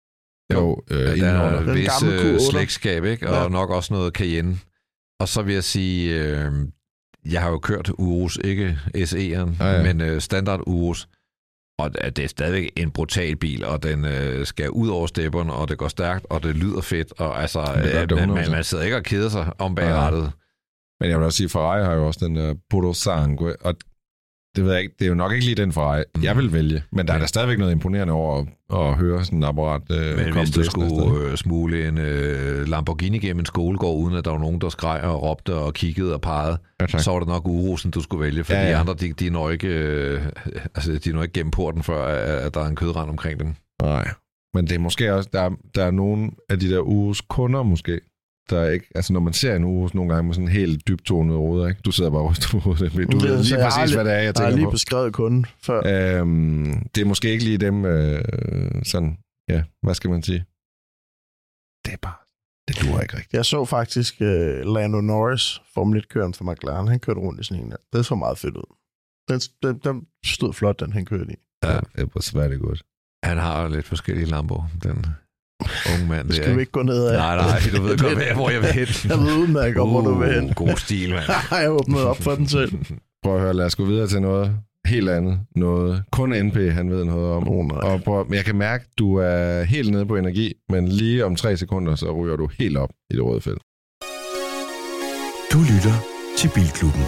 Jo, øh,
ja, der er
den
vis slægtskab, ikke? Og ja. nok også noget Cayenne. Og så vil jeg sige, øh, jeg har jo kørt Urus, ikke S E'eren, ja, ja. men øh, standard Urus. Og det er stadigvæk en brutal bil, og den øh, skal ud over stepperne, og det går stærkt, og det lyder fedt. Og altså, øh, det man, man, man sidder ikke og keder sig om bag ja. rattet.
Men jeg vil også sige, Ferrari har jo også den der Puro Sangue, og det ved jeg ikke, det er jo nok ikke lige den Ferrari, mm. jeg vil vælge. Men der er der stadigvæk noget imponerende over at, at høre sådan en apparat. Øh,
men hvis du skulle øh, smule en øh, Lamborghini gennem en skolegård, uden at der var nogen, der skreg og råbte og kiggede og pegede, ja, så var det nok Urusen, du skulle vælge. For ja, ja. de andre, de, de, når ikke, øh, altså, de når ikke gennem porten, før at, at der er en kødrand omkring dem.
Nej, men det er måske også, der, der er nogle af de der Urus kunder måske, der er ikke, altså når man ser en Urus nogle gange med sådan helt dybtonet ruder, ikke? Du sidder bare og ryster på hovedet. Du ved lige præcis, lige, hvad det er, jeg tænker på. Jeg har
lige beskrevet kunden før.
Øhm, det er måske ikke lige dem, øh, sådan, ja, hvad skal man sige? Det er bare, det duer ikke rigtigt.
Jeg så faktisk uh, Lando Norris, Formel et-køren for McLaren, han kørte rundt i sådan en der. Det så meget fedt ud. Den, den, den stod flot, den han kørte i.
Ja, det var svært godt.
Han har lidt forskellige Lambo, den unge mand.
Det skal vi ikke gå ned af.
Nej, nej, du ved godt, hvor jeg vil hen.
Jeg ved udmærket godt, hvor du vil hen.
God stil, mand.
Jeg åbnede op for den selv.
Prøv at høre, lad os gå videre til noget helt andet. Noget kun N P, han ved noget om.
Oh,
og prøv, jeg kan mærke, du er helt nede på energi, men lige om tre sekunder, så ryger du helt op i det røde felt.
Du lytter til Bilklubben.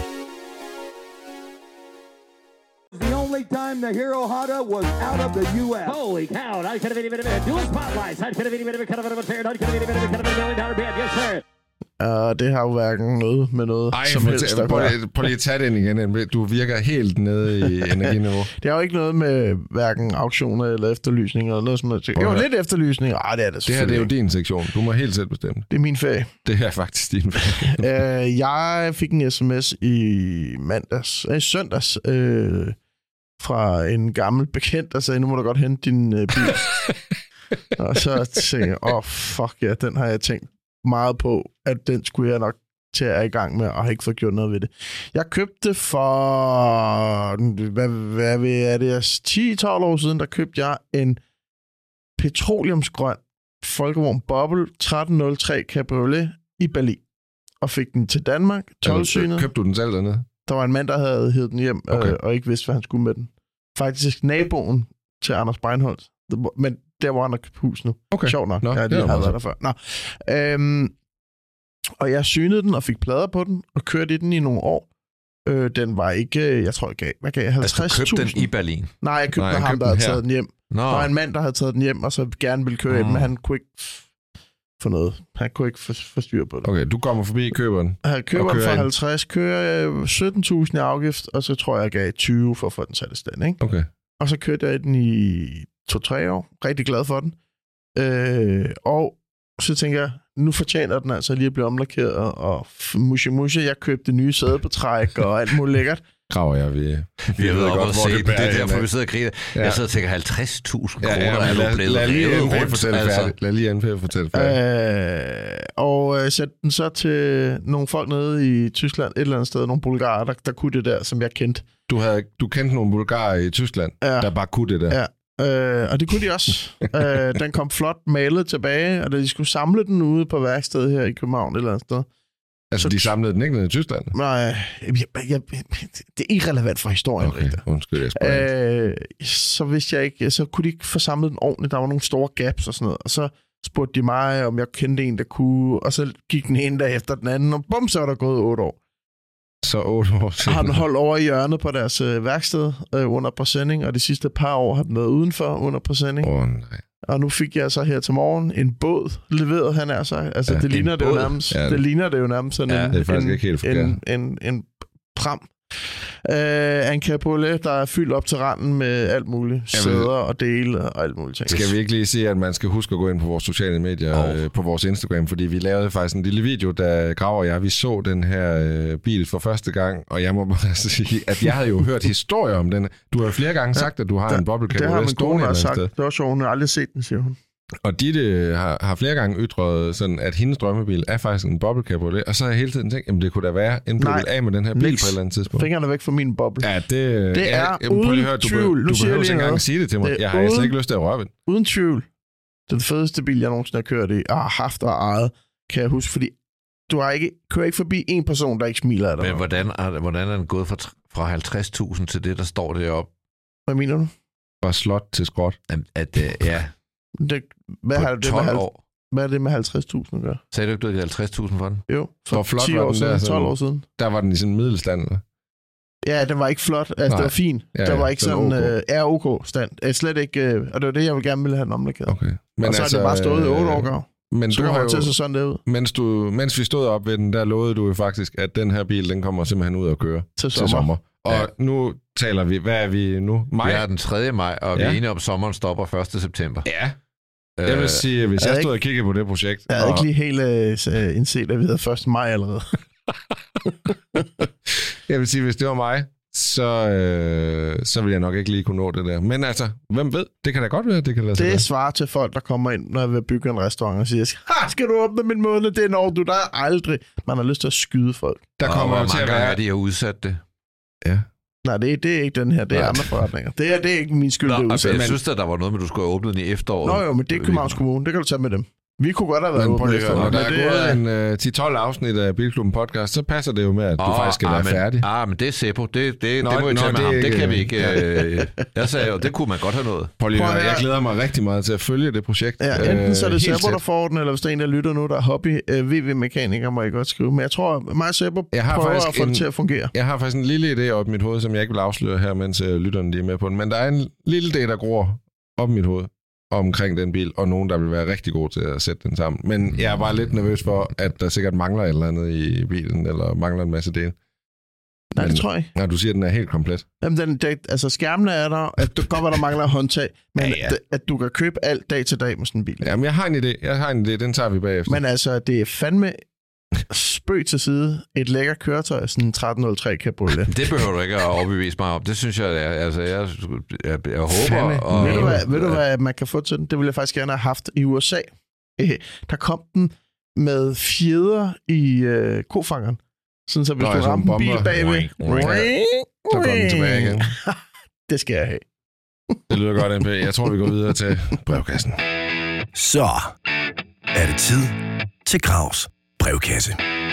The only time the Hero Honda was out of the U S Holy cow, I could have been even a dual spotlights. I could have been even a kind of a fair, I could have been even a kind of a million dollar band. Yes, sir.
Uh, det har jo hverken noget med noget
Ej,
som helst.
Ej, prøv lige at tage den igen. Du virker helt nede i energiniveau.
Det har jo ikke noget med hverken auktioner eller efterlysninger eller noget som helst. Jo, lidt efterlysninger. Ej, det er det
Det her det er jo din sektion. Du må helt selv bestemme.
Det er min fag.
Det er faktisk din fag.
uh, jeg fik en sms i mandags, i søndags, uh, fra en gammel bekendt, der sagde, nu må du godt hente din uh, bil. Og så tænkte jeg, åh, oh, fuck ja, den har jeg tænkt meget på, at den skulle jeg nok til at er i gang med, og har ikke fået gjort noget ved det. Jeg købte for, hvad, hvad er det, ti til tolv år siden, der købte jeg en petroleumsgrøn Folkevogn Bobble tretten nul tre Cabriolet i Berlin, og fik den til Danmark, tolv-synet.
Købte du den selv dernede?
Der var en mand, der havde hævet den hjem,
okay. øh,
og ikke vidste, hvad han skulle med den. Faktisk naboen til Anders Breinholt, men der var han der købt hus nu.
Okay.
Sjovt nok.
Nå,
jeg lige havde været der før. Nå. Øhm, og jeg synede den og fik plader på den, og kørte i den i nogle år. Øh, den var ikke, jeg tror, jeg gav, hvad gav jeg? halvtreds tusind. Altså,
du købte den i Berlin?
Nej, jeg købte Nej, jeg ham, købte der havde taget den hjem. Nå. Der var en mand, der havde taget den hjem, og så gerne ville køre mm. men han kunne ikke få noget. Han kunne ikke få styr på det.
Okay, du kommer forbi køberen.
Jeg køber den for halvtreds, kører sytten tusind i afgift, og så tror jeg, jeg gav tyve for at få den sat i stand, ikke?
Okay.
Og så kørte jeg den i to-tre år. Rigtig glad for den. Øh, og så tænker jeg, nu fortjener den altså lige at blive omlakeret og mushe mushe. Jeg købte nye sædebetræk og alt muligt lækkert.
Graver jeg, vi,
Vi har været oppe og se det. Det er derfor, vi sidder og griner.
Ja.
Jeg sidder og tænker halvtreds tusind kroner,
Ja, ja,
er
lad,
du blevet
lad lige
revet
N P
rundt,
fortælle
altså.
færdigt. Lad lige N P fortælle færdigt.
Øh, og øh, sætte den så til nogle folk nede i Tyskland, et eller andet sted, nogle bulgarer, der, der kunne det der, som jeg kendte.
Du, havde, du kendte nogle bulgarer i Tyskland,
Ja.
der bare kunne det der.
Ja. Øh, og det kunne de også. øh, den kom flot malet tilbage, og da de skulle samle den ude på værkstedet her i København et eller andet sted.
Altså,
Så-
de samlede den ikke ned i Tyskland?
Nej, jeg, jeg, det er irrelevant for historien.
Okay,
Rigtig.
undskyld, jeg spørger.
Øh, så vidste jeg ikke, så kunne de ikke få samlet den ordentligt. Der var nogle store gaps og sådan noget. Og så spurgte de mig, om jeg kendte en, der kunne. Og så gik den ene dag efter den anden, og bum, så var der gået otte år.
Så otte år
Så har den
siden.
holdt over i hjørnet på deres øh, værksted øh, under præsending, og de sidste par år har den været udenfor under præsending.
Åh, oh, nej.
Og nu fik jeg så her til morgen en båd leveret, han er så. Altså,
Ja,
ja, det,
en
ligner det, jo
båd?
nærmest,
Ja,
ja,
det-
det ligner det jo nærmest sådan
Ja,
en,
det er faktisk
en,
ikke helt forkert.
en, en, en pram. Øh, en cabriolet, der er fyldt op til randen med alt muligt. Sæder og dele og alt muligt ting.
Skal vi ikke lige sige, at man skal huske at gå ind på vores sociale medier,
Og-
øh, på vores Instagram, fordi vi lavede faktisk en lille video, da Grav og jeg, vi så den her øh, bil for første gang, og jeg må bare sige, at jeg havde jo hørt historier om den. Du har jo flere gange sagt, at du har
Der-
en bobble
Det har
cabriolet
min
stående
kone
et eller
også
andet
sagt.
sted.
Det var sjovt, hun har aldrig set den, siger hun.
Og Ditte har, har flere gange ytret, sådan, at hendes drømmebil er faktisk en bobble cabriolet, og så har jeg hele tiden tænkt, at det kunne da være en
Nej,
bil af med den her bil
niks.
på et eller andet tidspunkt.
Fingrene væk fra min boble.
Ja, det,
Det er
ja, jamen, prøv lige
uden
at høre, du,
tvivl.
behøver-
Nu
du
siger jeg
behøver
lige
ikke engang
noget.
sige det til mig.
Det er
Jeg har altså
uden-
ikke lyst til at røre ved den.
Uden tvivl. Den fedeste bil, jeg nogensinde har kørt i, og har haft og ejet, kan jeg huske, fordi du har ikke, kører ikke forbi en person, der ikke smiler af dig.
Men hvordan er, hvordan er den gået fra, tr- fra halvtreds tusind til det, der står deroppe?
Hvad mener du?
Fra slot til skråt.
At, at øh, ja,
Det, hvad,
på
har det med,
tolv
halv-
år.
hvad er det med halvtreds tusind at gøre?
Sagde du ikke, du havde halvtreds tusind for den?
Jo,
Hvor
for
flot
ti
var
år
den
siden,
der, sådan-
tolv år siden.
Der var den i sådan en middelstand, eller?
Ja, den var ikke flot. Altså,
Nej.
det var fint.
Ja,
Ja, der var
ja,
ikke
den var
sådan
ok.
øh, R O K-stand. Øh, slet ikke, øh, og det var det, jeg ville gerne ville have den omlægget.
Okay.
Men og så altså, har det bare stået i otte år,
øh,
gav.
Men
Så
du
kommer
har
det til at
jo,
se sådan der ud
mens, du, mens vi stod op ved den, der lovede du jo faktisk, at den her bil, den kommer simpelthen ud at køre
til
til
sommer.
sommer. Og
Ja.
nu taler vi, hvad er vi nu? Maj?
Vi er den tredje maj, og
Ja.
vi er enige om, at sommeren stopper første september.
Ja. Jeg vil sige, at hvis
er
jeg
det
stod og kiggede på det projekt,
Jeg havde
og,
ikke lige helt øh, indset, at vi havde første maj allerede.
jeg vil sige, hvis det var mig, så, øh, så ville jeg nok ikke lige kunne nå det der. Men altså, hvem ved? Det kan da godt være, det kan lade sig
Det
gøre.
svarer til folk, der kommer ind, når jeg vil bygge en restaurant og siger, ha, skal du åbne min måned? Det når du der aldrig. Man har lyst til at skyde folk.
Der
og
kommer
hvor
jo til
mange
at
gange
være...
er de har udsat det?
Nej, det er, det er ikke den her. Det er
Nej.
andre forretninger. Det er, det er ikke min skyld,
Nå,
det er
altså, jeg
udsat.
synes, at der var noget med, at du skulle have åbnet den i efteråret.
Nå jo, men det er Københavns Kommune. Det kan du tage med dem. Vi kunne godt have været
Men prøv
åbne
lige at høre,
efter.
når der
men
er
det
gået en uh, ti tolv afsnit af Bilklubben podcast, så passer det jo med, at du
Åh,
faktisk skal
ah,
være
men,
færdig.
Ah, men det er Seppo. Det, det,
Nå,
det må jeg
nå,
tage med
det er
ham. Det
ikke-
kan vi ikke. Øh, jeg sagde jo, det kunne man godt have nået.
Prøv lige at
Prøv at
høre, jeg
høre.
glæder mig rigtig meget til at følge det projekt.
Ja, enten så er det
Øh, helt
Seppo, der
tæt.
får den, eller hvis der er en, der lytter nu, der er hobby øh, V V-mekaniker, må jeg godt skrive. Men jeg tror, at mig og Seppo
Jeg har
prøver
faktisk
at få
en-
det til at fungere.
Jeg har faktisk en lille idé op i mit hoved, som jeg ikke vil afsløre her, mens øh, lytterne lige er med på den. Men der er en lille idé, der gror op i mit hoved omkring den bil, og nogen, der vil være rigtig gode til at sætte den sammen. Men jeg er bare lidt nervøs for, at der sikkert mangler et eller andet i bilen, eller mangler en masse dele.
Nej,
Men-
det tror jeg ikke.
Nej, du siger, at den er helt komplet.
Jamen, den, det, altså skærmene er der, at det kan godt være, der mangler håndtag, men
Ja,
ja,
ja.
ja. At, at du kan købe alt dag til dag med sådan en bil. Ja.
Jamen, jeg har en idé. Jeg har en idé. Den tager vi bagefter.
Men altså, det er fandme spøg til side. Et lækker køretøj, sådan en tretten nul tre cabriolet.
Det behøver du ikke at overbevise mig om. Det synes jeg, er, altså, jeg, jeg, jeg håber...
Fandme.
Og,
Ved du, hvad, ved du, hvad man kan få til den? Det ville jeg faktisk gerne have haft i U S A. Øh, Der kom den med fjeder i øh, kofangeren. Sådan så hvis
Nå,
du
sådan
rammer en
bomber.
bil bagved...
Så går den tilbage igen.
Det skal jeg have.
Det lyder godt, M P. Jeg tror, vi går videre til brevkassen.
Så er det tid til Gravs brevkasse.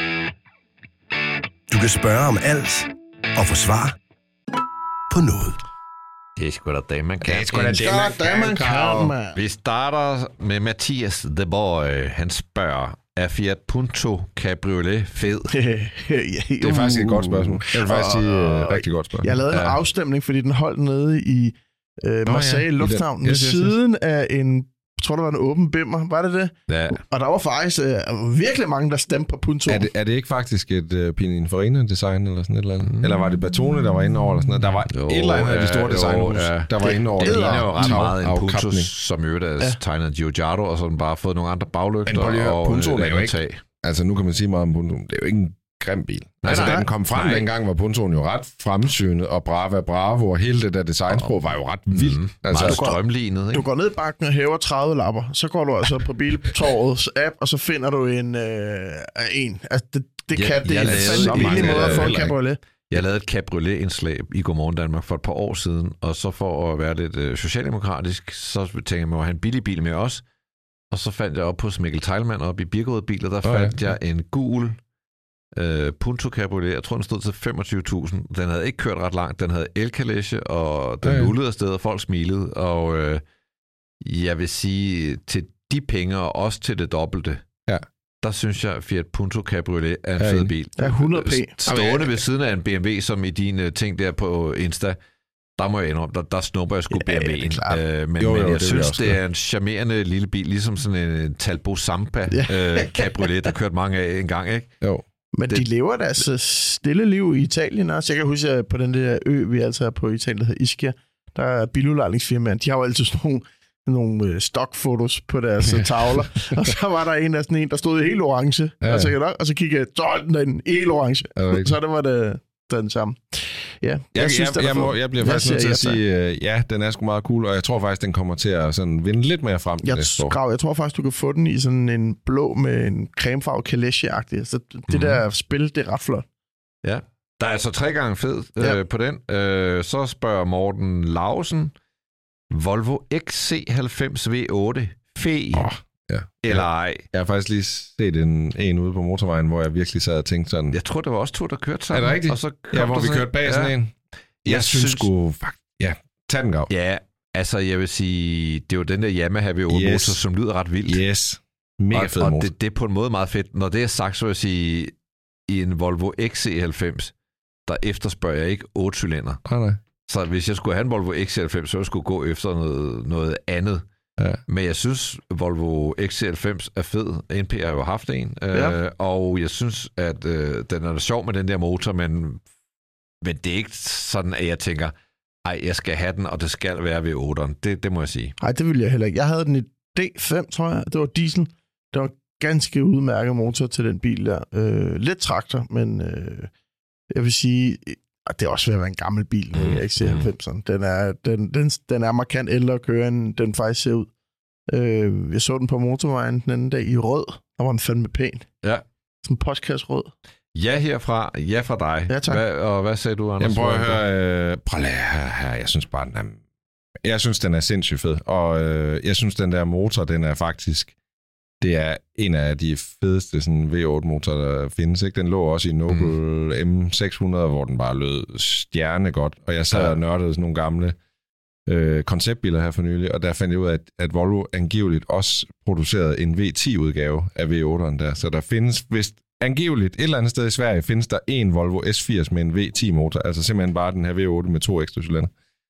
Du kan spørge om alt og få svar på noget.
Det er sgu da det, man kan.
Det er sgu da det,
Så der man kan, mand.
Vi starter med Mathias The Boy. Han spørger, er Fiat Punto Cabriolet fed?
Det er faktisk et godt spørgsmål. Jeg vil faktisk sige et rigtig godt spørgsmål.
Jeg lavede en
Ja.
afstemning, fordi den holdt nede i øh, Marseille
ja.
Lufthavn
I den-
ved
yes, yes, yes.
siden af en, jeg tror, der var en åben bimmer. Var det det?
Ja.
Og der var faktisk øh, virkelig mange, der stemte på Punto.
Er det, er det ikke faktisk et uh, Pininfarina-design eller sådan et eller andet? Mm. Eller var det Batone, der var inde over? Eller sådan noget? Der var
Jo,
et eller andet af de store
ja,
designhus,
jo, ja.
der var
Det-
inde over.
Det
det
ligner jo ret
Tag-
meget en Punto,
afkapning.
som i øvrigt er
Ja.
tegnet af Giugiaro, og så har den bare fået nogle andre baglygter
Men prøv lige at høre,
og
Puntoen
et
er jo
andet
ikke-
tag.
Altså, nu kan man sige meget om Punto. Det er jo ikke en grim bil.
Nej,
Altså,
nej,
da den kom frem
nej.
dengang, var Puntoen jo ret fremsynet, og Brava Bravo, og hele det der designsprog var jo ret vildt.
Mm,
altså,
meget strømlignet, ikke?
Du går ned i bakken og hæver tredive lapper, så går du altså på Biltorvets app, og så finder du en. Øh, en. Altså, det, det
Ja,
kan det
jeg
er en
lavede
fandme
så
billig
mange
måde at få
af
en
det,
cabriolet.
Jeg lavede et cabriolet-indslag i Godmorgen Danmark for et par år siden, og så for at være lidt øh, socialdemokratisk, så tænkte jeg mig at have en billig bil med os. Og så fandt jeg op på Mikkel Teilmann op i Birkerød Biler, der
Oh,
fandt
ja.
jeg en gul øh, Punto Cabriolet. Jeg tror, den stod til femogtyve tusind. Den havde ikke kørt ret langt. Den havde elkalesje, og den
Ja, ja.
nullede afsted, og folk smilede. Og øh, jeg vil sige, til de penge, og også til det dobbelte,
Ja.
der synes jeg, Fiat Punto Cabriolet er en
Ja,
fed
enig.
bil.
Ja, hundrede p.
Stående ved siden af en B M W, som i dine ting der på Insta, der må jeg indrømme, der, der snupper jeg sgu
Ja,
B M W'en.
det er klart.
Øh, men,
Jo, jo,
men
det vil
jeg synes,
jeg også
det
gøre.
er en charmerende lille bil, ligesom sådan en Talbot Zampa
Ja.
øh, Cabriolet, der kørte mange af en gang, ikke?
Jo.
Men
Det-
de lever deres øh, stille liv i Italien også. Jeg kan huske, at på den der ø, vi altså er på i Italien, der hedder Ischia, der er biludlejningsfirmaen. De har jo altid sådan nogle, nogle øh, stockfotos på deres øh, tavler. Og så var der en af sådan en, der stod i helt orange.
Ja.
Ja. Og, så, nok, og så kiggede jeg, så er den helt orange.
Er det rigtigt?
Så det var det den samme. Ja, jeg,
Jeg,
synes,
jeg,
den er
jeg,
fed.
må, jeg bliver faktisk nødt til
siger
at
ja, tak.
sige, øh, ja, den er sgu meget cool, og jeg tror faktisk, den kommer til at sådan vinde lidt mere frem
Jeg,
næste år.
Grav, jeg tror faktisk, du kan få den i sådan en blå med en cremefarve kalesje-agtig. Så det
Mhm.
der spil, det er ret flot.
Ja. Der er altså tre gange fed øh,
Ja.
på den. Øh, så spørger Morten Lausen, Volvo X C halvfems V otte, fe
Åh, ja.
eller ej?
Jeg har faktisk lige set en, en ude på motorvejen, hvor jeg virkelig sad og tænkte sådan,
Jeg tror, det var også to, der kørte
er
sammen.
det rigtigt?
Og så kom
Ja, hvor
der
vi
sådan-
kørte bag sådan
ja.
en. Jeg,
Jeg
synes
synes-
sgu, fuck, ja, tag den gav.
Ja, altså jeg vil sige, det er jo den der Yamaha V otte
Yes.
motor, som lyder ret vildt.
Yes. Mega fed
og,
motor.
og det, det er på en måde meget fedt. Når det er sagt, så vil jeg sige, i en Volvo X C halvfems, der efterspørger jeg ikke otte cylinder.
Nej, nej.
Så hvis jeg skulle have en Volvo X C halvfems, så ville jeg skulle gå efter noget, noget andet.
Ja.
Men jeg synes, Volvo X C halvfems er fed. N P har jo haft en.
Ja.
Øh, og jeg synes, at øh, den er sjov med den der motor, men, men det er ikke sådan, at jeg tænker, ej, jeg skal have den, og det skal være V otteren. Det, det må jeg sige.
Nej, det ville jeg heller ikke. Jeg havde den i D fem, tror jeg. Det var diesel. Det var ganske udmærket motor til den bil der. Øh, lidt traktor, men øh, jeg vil sige, at det er også ved at være en gammel bil,
Mm.
mm. X C halvfemseren. Den er, den, den, den er markant ældre at køre, end den faktisk ser ud. Øh, jeg så den på motorvejen den anden dag i rød. Der var den fandme pæn.
Ja.
Sådan en postkasse rød.
Ja herfra, ja fra dig.
Ja, tak.
Hvad, og hvad sagde du, Anders?
Jamen prøv at høre, øh, prøv at høre her. Jeg synes bare, den er, jeg synes, den er sindssygt fed. Og øh, jeg synes, den der motor, den er faktisk, det er en af de fedeste sådan, V otte motorer, der findes. Ikke? Den lå også i Noble mm. M seks hundrede, hvor den bare lød stjerne godt. Og jeg sad
Ja.
og nørdede sådan nogle gamle øh, konceptbiler her for nylig, og der fandt jeg ud af, at, at Volvo angiveligt også producerede en V ti udgave af V otteren der. Så der findes vist angiveligt et eller andet sted i Sverige, findes der en Volvo S firs med en V ti motor. Altså simpelthen bare den her V otte med to ekstra cylinder.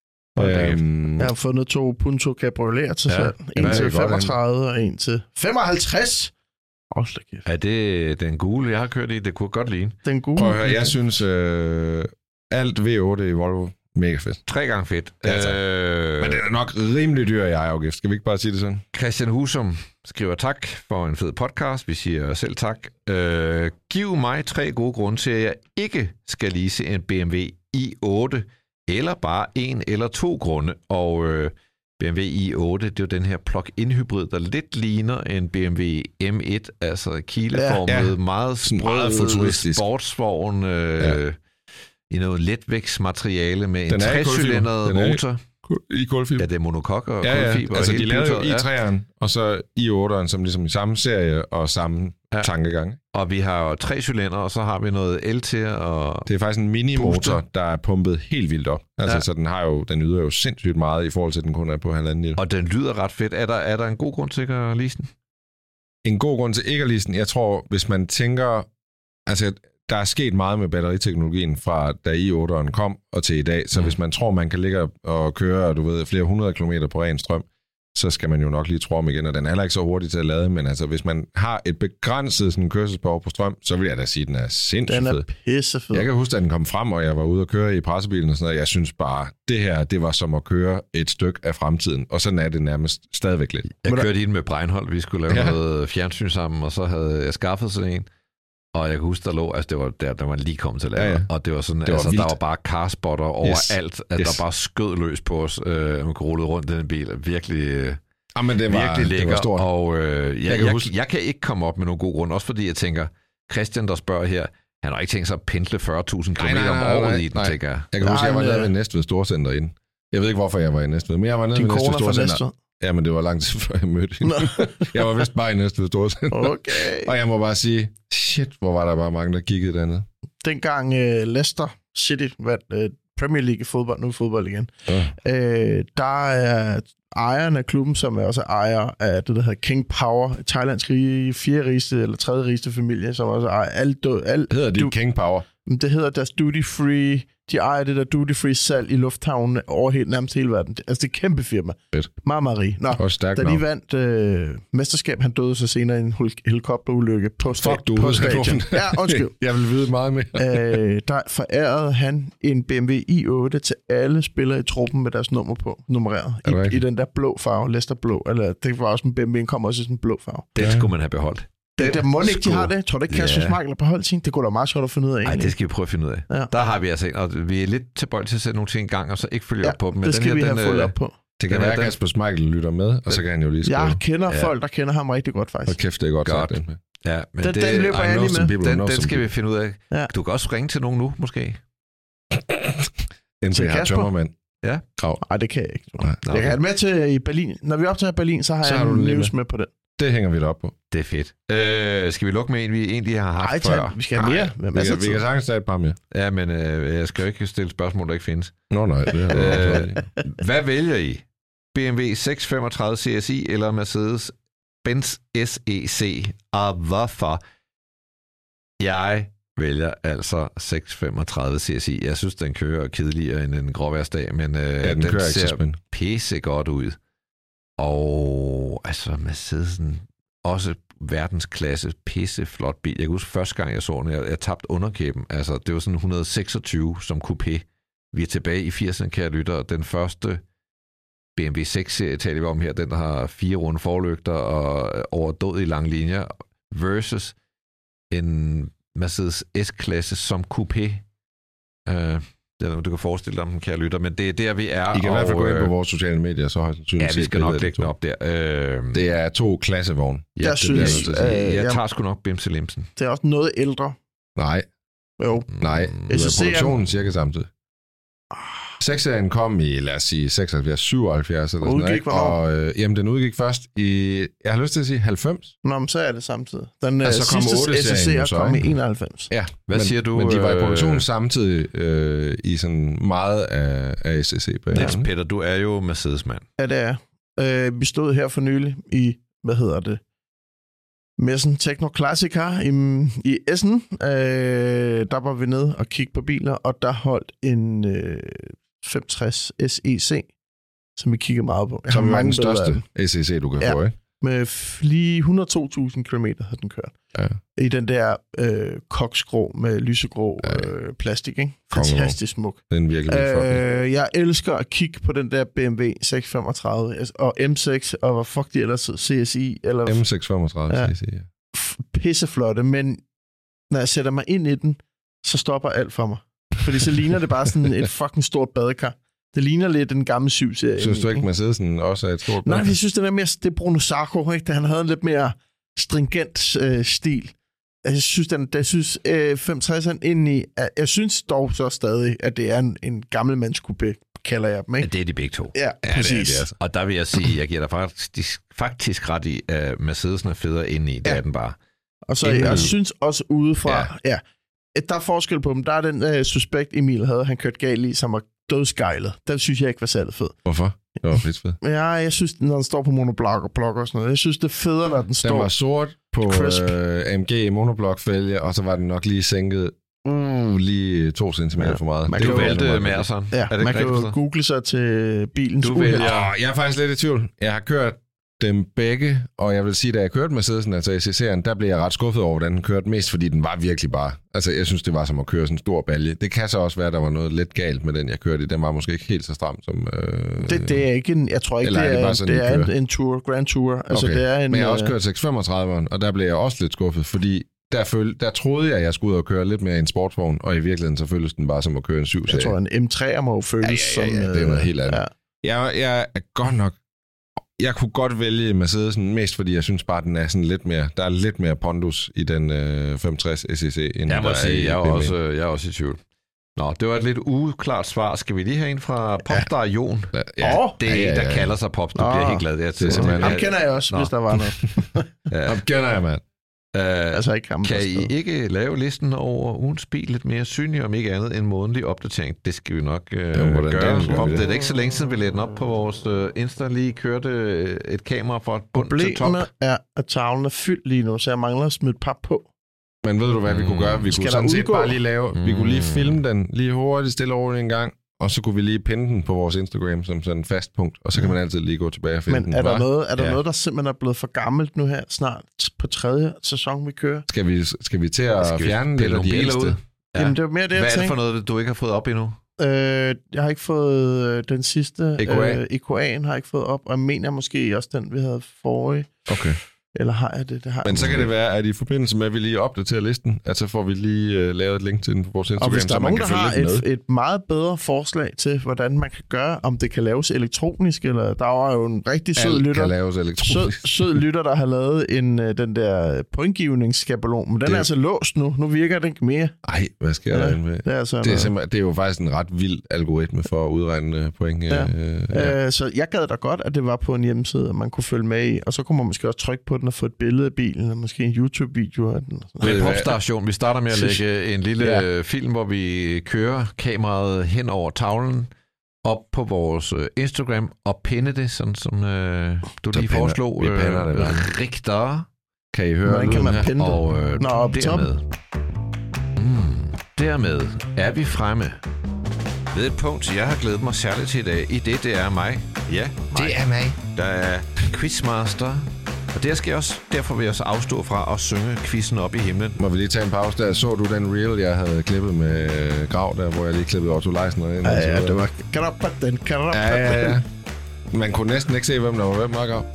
Øhm,
Jeg har fundet to Punto Cabrioleter til
Ja,
salg.
det
En
er
til
godt,
femogtredive og en til femoghalvtreds. Hold da kæft.
Er det den gule, jeg har kørt i? Det kunne godt ligne.
Den gule.
Prøv at høre, jeg synes, øh, alt V otte i Volvo, mega fedt.
Tre gange fedt.
Ja, tak.
øh,
Men det er nok rimelig dyr i ejerafgift. Skal vi ikke bare sige det sådan?
Christian Husum skriver tak for en fed podcast. Vi siger selv tak. Øh, giv mig tre gode grunde til, at jeg ikke skal lease en B M W i otte, eller bare en eller to grunde. Og øh, B M W i otte, det er jo den her plug-in hybrid, der lidt ligner en B M W M et, altså kileformet,
Ja,
ja,
ja.
meget
Sådan meget
sprød
futuristisk.
sportsvogn øh,
Ja.
i noget letvægtsmateriale med
Den
en
er i kulfiber.
trecylindret
Den er i-
motor.
I kulfiber.
Ja, det er monokok og
Ja, ja.
kulfiber.
Altså,
og
de
hele
lavede jo
pivetøjet, ja.
i treeren, og så i otteren, som ligesom i samme serie og samme
Ja.
tankegang.
Og vi har jo tre cylinder, og så har vi noget el til, og
Det er faktisk en minimotor,
Booster.
der er pumpet helt vildt op. Altså,
Ja.
ja. så den har jo, den yder jo sindssygt meget i forhold til, at den kun er på halvanden liter.
og den lyder ret fedt. Er der, er der en god grund til at lease den?
En god grund til ikke at lease den, jeg tror, hvis man tænker, altså, der er sket meget med batteriteknologien fra da i otteren kom og til i dag, så
Mm.
mm. hvis man tror, man kan ligge og køre, du ved, flere hundrede kilometer på ren strøm, så skal man jo nok lige tro om igen, og den er heller ikke så hurtig til at lade, men altså, hvis man har et begrænset sådan, kørselsbehov på strøm, så vil jeg da sige, at den er sindssygt
Den
fed.
er pissefed.
Jeg kan huske, at den kom frem, og jeg var ude og køre i pressebilen og sådan noget. Jeg synes bare, det her, det var som at køre et stykke af fremtiden, og sådan er det nærmest stadigvæk lidt.
Jeg
Men der-
kørte i den med Breinholt. Vi skulle lave
Ja.
ja. noget fjernsyn sammen, og så havde jeg skaffet sådan en. Og jeg kan huske, der lå, altså det var der, der var lige kommet til lager,
Ja, ja.
og det var sådan,
det var
altså
vildt.
der var bare carspotter overalt, yes. at
Yes.
der bare skød løs på os, øh, man kunne rulle rundt i den bil. Virkelig, øh,
Jamen, det var,
virkelig lækker,
det var stort.
og øh, jeg,
Jeg
jeg,
kan
jeg,
huske-
jeg kan ikke komme op med nogen god grund, også fordi jeg tænker, Christian, der spørger her, han har ikke tænkt sig at pendle fyrre tusind
Nej,
kilometer
nej,
om
nej,
året
nej,
i den,
nej.
tænker jeg.
Jeg kan huske,
Nej,
jeg var
men,
nede
øh,
ved Næstved Storcenter inden. Jeg ved ikke, hvorfor jeg var i Næstved, men jeg var nede
Din
ved Næstved
kone er fra
Storcenter.
Næstved.
Ja, men det var lang tid før jeg mødte hende. Jeg var vist bare i Næstved Storcenter.
Okay.
Og jeg må bare sige, shit, hvor var der bare mange, der kiggede dernede.
Dengang uh, Leicester City vandt uh, Premier League i fodbold, nu er fodbold igen,
Ja.
uh, der er ejeren af klubben, som er også ejer af det, der hedder King Power, Thailands rige, fjerde rigeste eller tredje rigeste familie, som også ejer alt. alt
Hedder de
du,
King Power?
Det hedder deres duty free. De ejer det der duty free salg i lufthavnen over helt, nærmest hele verden. Altså det er et kæmpe firma.
Fedt.
Meget, meget rig. Nå,
Også stærkt
da
nok.
de vandt øh, mesterskab, han døde så senere i en hel- helikopterulykke på, sta-
Fuck, du
på
ved,
stadion. Ja, undskyld.
Jeg vil vide meget mere.
øh, der forærede han en B M W i otte til alle spillere i truppen med deres nummer på, nummereret.
Er det
I,
rigtigt?
I den der blå farve, Leicester blå. Eller det var også en B M W, den kom også i sådan en blå farve.
Den
Ja.
skulle man have beholdt.
Det, det må ikke, de
skulle-
har det. Tror du ikke, Kasper
Ja.
Schmeichel på hold ting? Det kunne da meget sjovt at finde ud af.
Nej,
egentlig.
det skal vi prøve at finde ud af.
Ja.
Der har vi altså en, og vi er lidt tilbøjelige til at sætte nogle ting i gang, og så ikke følge
Ja,
op på dem. Men
det
den
skal
her,
vi
den,
have fulgt
øh,
op på.
Det kan
Den
være,
er
at
den-
Kasper Schmeichel lytter med, og så kan han jo lige skrive.
Jeg kender
Ja.
folk, der kender ham rigtig godt,
Hold
faktisk.
kæft, det er godt,
Godt.
sagt. Den,
Ja, men
Den-
det,
den løber
I
jeg
know
lige
some
med.
people,
den,
know
den
some
skal vi
people.
finde ud af.
Ja.
Du kan også ringe til nogen nu, måske.
Indtil
Til
jeg har
Kasper?
tømmermand.
Ja.
Krav.
Nej, det kan jeg ikke.
Nej.
Nå,
Jeg kan have det med til i Berlin. Når vi optager Berlin, så har
Så
jeg
har du
en
den lige
news med på den.
Det hænger vi da op på.
Det er fedt. Øh, skal vi lukke med en, vi egentlig har haft
Ej,
før?
tag, vi skal have mere. Med
Vi
masser
kan,
af
vi
tid.
kan sagtens tage et par mere.
Ja, men øh, jeg skal jo ikke stille spørgsmål, der ikke findes.
Nå nej, det har du også ret i.
Hvad vælger I? B M W seks femogtredive C S I eller Mercedes-Benz S E C? Og hvorfor? Jeg vælger altså seks femogtredive C S I. Jeg synes, den kører kedeligere end en gråværsdag, men øh,
Ja, den,
den
kører ikke så
ser
spændende.
pisse godt ud. Og altså Mercedesen, også verdensklasse, pisse flot bil. Jeg kan huske første gang, jeg så den, jeg, jeg tabte underkæben. Altså, det var sådan et hundrede og seksogtyve som coupé. Vi er tilbage i firserne, kære lytter. Den første B M W seks-serie taler vi om her, den der har fire runde forlygter og overdåd i lange linjer, versus en Mercedes S-klasse som coupé. Uh, du kan forestille dig om den, kære lytter, men det er der, vi er.
I kan i hvert fald gå ind på
øh,
vores sociale medier, så har jeg
Ja,
sandsynligvis
vi
set
skal
billeder
nok
af de
lægge den
to.
op der. Uh,
Det er to klassevogne.
ja,
Jeg
det
synes,
bliver jeg nødt til at sige.
øh,
jeg
jeg-
tager sgu nok Bimse Limsen.
Det er også noget ældre.
Nej,
Jo.
nej.
Mm,
Det
S
er
C er-
produktionen cirka samtidig. seks-serien kom i, lad os sige, seksoghalvfjerds, syvoghalvfjerds eller sådan noget.
Udgik
ikke?
hvornår?
Og øh, jamen, den udgik først i, jeg har lyst til at sige halvfems.
Nå, men så er det samtidig. Den
Altså,
altså,
kom
sidste
otte-serien jo
S S
så,
C'er kom i
ikke?
enoghalvfems.
Ja,
Hvad
men,
siger du,
Men de var i
øh,
produktionen samtidig øh, i sådan meget af, af S S C.
Niels Peter, du er jo Mercedes-mand.
Ja, det er. Øh, vi stod her for nylig i, hvad hedder det, Messen Techno Classica i, i Essen. Øh, der var vi nede og kigge på biler, og der holdt en øh, femogtres S E C, som vi kiggede meget på. Jeg
Som
har
er den
mange billeder af
største
den.
S C C, du kan
Ja.
få, ikke?
Med f- lige et hundrede og to tusind kilometer havde den kørt.
Ja.
I den der øh, koksgrå med lysegrå øh, plastik, ikke? Fantastisk smuk.
Det er en virkelig vildt flot bil.
Øh, jeg elsker at kigge på den der B M W seks femogtredive altså, og M seks, og hvad fuck de ellers hed, C S I, eller
M seks femogtredive
Ja.
C C, ja.
f- pisseflotte, men når jeg sætter mig ind i den, så stopper alt for mig. Fordi så ligner det bare sådan et fucking stort badekar. Det ligner lidt en gammel syv-serie.
Synes du ikke, Mercedesen også er et stort
Nej,
bil?
jeg synes, det er mere, det er Bruno Sarko, ikke? Da han havde en lidt mere stringent øh, stil. Jeg synes, den, jeg synes øh, femogtresseren indeni, jeg, jeg synes dog så stadig, at det er en, en gammelmandscoupé, kalder jeg dem,
Ja,
ikke?
det er de begge to.
Ja,
Ja,
præcis.
det er det, altså.
Og der vil jeg sige, jeg giver dig faktisk, faktisk ret i, at Mercedesen er federe indeni. Det
Ja.
er den bare.
Og så
Inden-
jeg synes også udefra, ja. ja, der er forskel på dem. Der er den øh, suspekt, Emil havde, han kørte galt i, som var dødsgejlet. Den synes jeg ikke var særlig fed.
Hvorfor? Det var fedt fedt.
Men ja, jeg synes, når den står på monoblok og blok og sådan noget, jeg synes, det er federe, når den
Den
står...
var sort på
Crisp.
øh, A M G monoblokfælge, og så var den nok lige sænket uh, lige to centimeter
Ja.
for meget.
Man
Det
kan
Du
jo-
var
valgte
meget
Merseren.
Ja,
er det
man
ikke
kan jo
rigtigt?
google sig til bilens
Du
uheld.
vælger-
Åh, jeg er faktisk lidt i tvivl. Jeg har kørt dem begge, og jeg vil sige, da jeg kørte Mercedesen, altså S C C'eren, der blev jeg ret skuffet over, hvordan den kørte mest, fordi den var virkelig bare... Altså, jeg synes, det var som at køre sådan en stor balje. Det kan så også være, der var noget lidt galt med den, jeg kørte i. Den var måske ikke helt så stram som... Øh,
Det, det er ikke en... Jeg tror ikke,
Eller
det
er
er,
det bare
det
sådan,
det
I
er en,
kører?
en tour, Grand Tour. Altså,
okay.
det er en...
Men jeg har også
øh,
kørt seks femogtredive, og der blev jeg også lidt skuffet, fordi der, føl, der troede jeg, at jeg skulle ud og køre lidt mere i en sportsvogn, og i virkeligheden så føltes den bare som at køre en syv serie.
Jeg tror, en M tre'er må jo føles
ja, ja, ja, ja,
som...
det er noget helt andet.
Ja.
Jeg, jeg er godt nok... Jeg kunne godt vælge Mercedesen, mest fordi jeg synes bare, den er sådan lidt mere... Der er lidt mere pondus i den øh, femogtres S E C, end
jeg må
der
sige,
er i
jeg er,
B M W.
også, jeg er også i tvivl. Nå, det var et lidt uklart svar. Skal vi lige have en fra Popstar Jon?
Ja, ja.
Åh!
Det er
Ja,
en,
ja,
der
ja.
kalder sig Pops. Du
Nå.
bliver helt glad. Det er,
Det er simpelthen-
Ham kender jeg også,
Nå.
hvis der var noget.
Ja.
Ham kender jeg, mand.
Uh,
Altså ikke ham,
kan
der
I
stod.
ikke lave listen over ugens bil lidt mere synlig, om ikke andet end månedlig opdatering? Det skal vi nok uh,
Jo, hvordan
gøre.
delen gør
Pop,
vi det?
det er ikke så længe siden, vi lagde den op på vores uh, Insta. Lige kørte uh, et kamera fra bund til top.
Problemet er, at tavlen er fyldt lige nu, så jeg mangler at smide pap på.
Men ved du, hvad vi kunne gøre? Vi
Skal
kunne
der
sådan set
udgå?
bare lige lave... Vi kunne lige
Mm.
filme den lige hurtigt, stille over en gang, og så kunne vi lige pinde den på vores Instagram som sådan en fast punkt, og så kan man altid lige gå tilbage og finde
Men
den.
er der,
hva?
noget, er der
Ja.
noget, der simpelthen er blevet for gammelt nu her, snart på tredje sæson, vi kører?
Skal vi, skal vi til at
Skal vi
fjerne
pille
lidt af
nogle
de
biler
ældste?
ud?
Ja. Jamen, det var mere det,
Hvad
jeg
er det
tænkte.
for noget, du ikke har fået op endnu?
Øh, jeg har ikke fået øh, den sidste.
E K A.
Øh, E K A'en har jeg ikke fået op, og jeg mener måske også den, vi havde forrige.
Okay.
Eller har jeg det? Det har
Men
jeg
så kan
måske.
det være, at i forbindelse med, at vi lige opdaterer listen, at så får vi lige uh, lavet et link til den på vores
Og
Instagram,
hvis der
så
er
man
nogen,
kan
der
følge
har
lidt med.
et, et meget bedre forslag til, hvordan man kan gøre, om det kan laves elektronisk, eller der var jo en rigtig sød
Alt
lytter,
kan laves
sød,
elektronisk.
sød lytter, der har lavet en, øh, den der pointgivningsskabelon, men den
Det-
er altså låst nu. Nu virker den ikke mere.
Ej, hvad sker
Ja,
der inde med?
Det er, altså
Det er,
noget.
simpelthen, det er jo faktisk en ret vild algoritme for at udregne uh, point.
Ja.
Uh, ja.
Øh, så jeg gad da godt, at det var på en hjemmeside, at man kunne følge med i, og så kunne man måske også trykke på den og få et billede af bilen, eller måske en YouTube-video af den. og sådan
Ved
Med
du hvad?
Popstation, vi starter med at lægge en lille
Ja.
ja. film, hvor vi kører kameraet hen over tavlen, op på vores øh, Instagram og pinde det, sådan som øh, du
Så
lige
pinder-
foreslog.
vi pinder det,
øh, Rigter.
Kan I høre
Hvordan kan
lyden
man
her?
pinde det?
Og øh,
Nå, op top.
dermed, mm, dermed er vi fremme ved et punkt, jeg har glædet mig særligt til i dag. I det, det er mig. Ja, mig.
Det er mig.
Der er Quizmaster. Og der skal jeg også, derfor vil jeg også afstå fra at synge quizzen op i himlen.
Må vi lige tage en pause der? Så du den reel, jeg havde klippet med øh, Grav der, hvor jeg lige klippede Otto Leisner ind? og så
Ja, ja,
videre?
det var... Kan du den? Kan du
Ja, ja, ja. Man kunne næsten ikke se, hvem der var hvem, var Grav.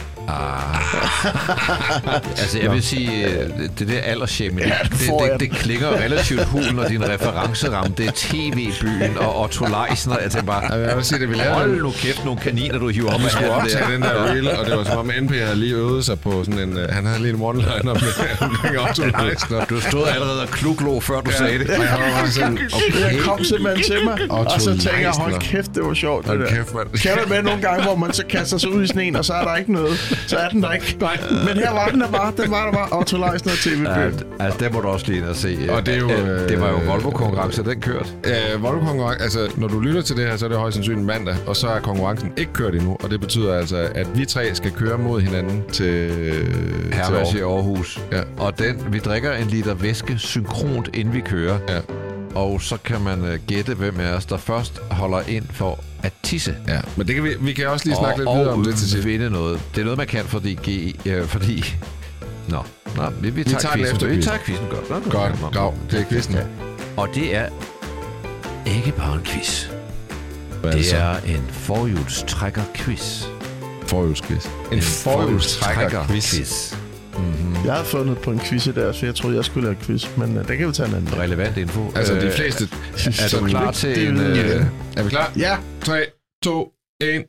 Ah. Altså, jeg vil sige, øh, det der aldersshaming,
Ja,
det,
får
det,
jeg
det, det klinger relativt hul, når din referenceramme, det er T V-byen og Otto Leisner. Jeg tænker bare,
Jeg vil sige, det vi lavede
hold
den.
nu kæft, nogle kaniner, du hiver op
Vi
af
skulle
hatten
optage
der.
den der reel, og det var som om N P havde lige øvet sig på sådan en... Uh, han havde lige en one-liner med, med Otto Leisner.
Du stod allerede og kluglo, før du sagde det.
Og jeg var bare sådan,
Okay. Jeg kom simpelthen til mig,
Otto
og så tænker jeg,
Leisner.
hold kæft, det var sjovt. Det
hold
der.
kæft, mand.
Kan du med nogle gange, hvor man så kaster sig ud i sneen, og så er der ikke noget. Så er den der ikke. Men her var den der bare. Den var der bare. Otto Leisner T V-byen.
Ja, altså, det må du også lige ind og se.
Og det er jo,
Øh, det var jo
øh,
Volvo-konkurrence, den kørte.
Øh, Volvo-konkurrence, altså når du lytter til det her, så er det højst sandsynligt mandag, og så er konkurrencen ikke kørt endnu, og det betyder altså, at vi tre skal køre mod hinanden til,
Hermes
til
i Aarhus.
Ja.
Og den, vi drikker en liter væske synkront, inden vi kører.
Ja.
Og så kan man uh, gætte, hvem af os, der først holder ind for at tisse.
Ja, men det kan vi, vi kan også lige snakke
og,
lidt
og
videre om det til sidst.
vinde noget. Det er noget, man kan, fordi... G, øh, fordi Nå, Nå vi, vi tager,
tager den
quizzen.
efter
Vi
quizzen.
tager quizzen godt. Nå,
Godt, Grav, det er quizzen.
Og det er ikke bare en quiz.
Hvad
Det
så?
er en forhjulstrækker-quiz.
Forhjulsquiz. En forhjulstrækker-quiz.
Mm-hmm.
Jeg havde fundet på en quiz i der, så jeg troede, jeg skulle lave quiz. Men uh, det kan vi tage en anden.
Relevant info.
Altså, de
Øh,
fleste...
Er du klar til en...
det-
Øh,
Er vi klar?
Ja.
tre, to, et.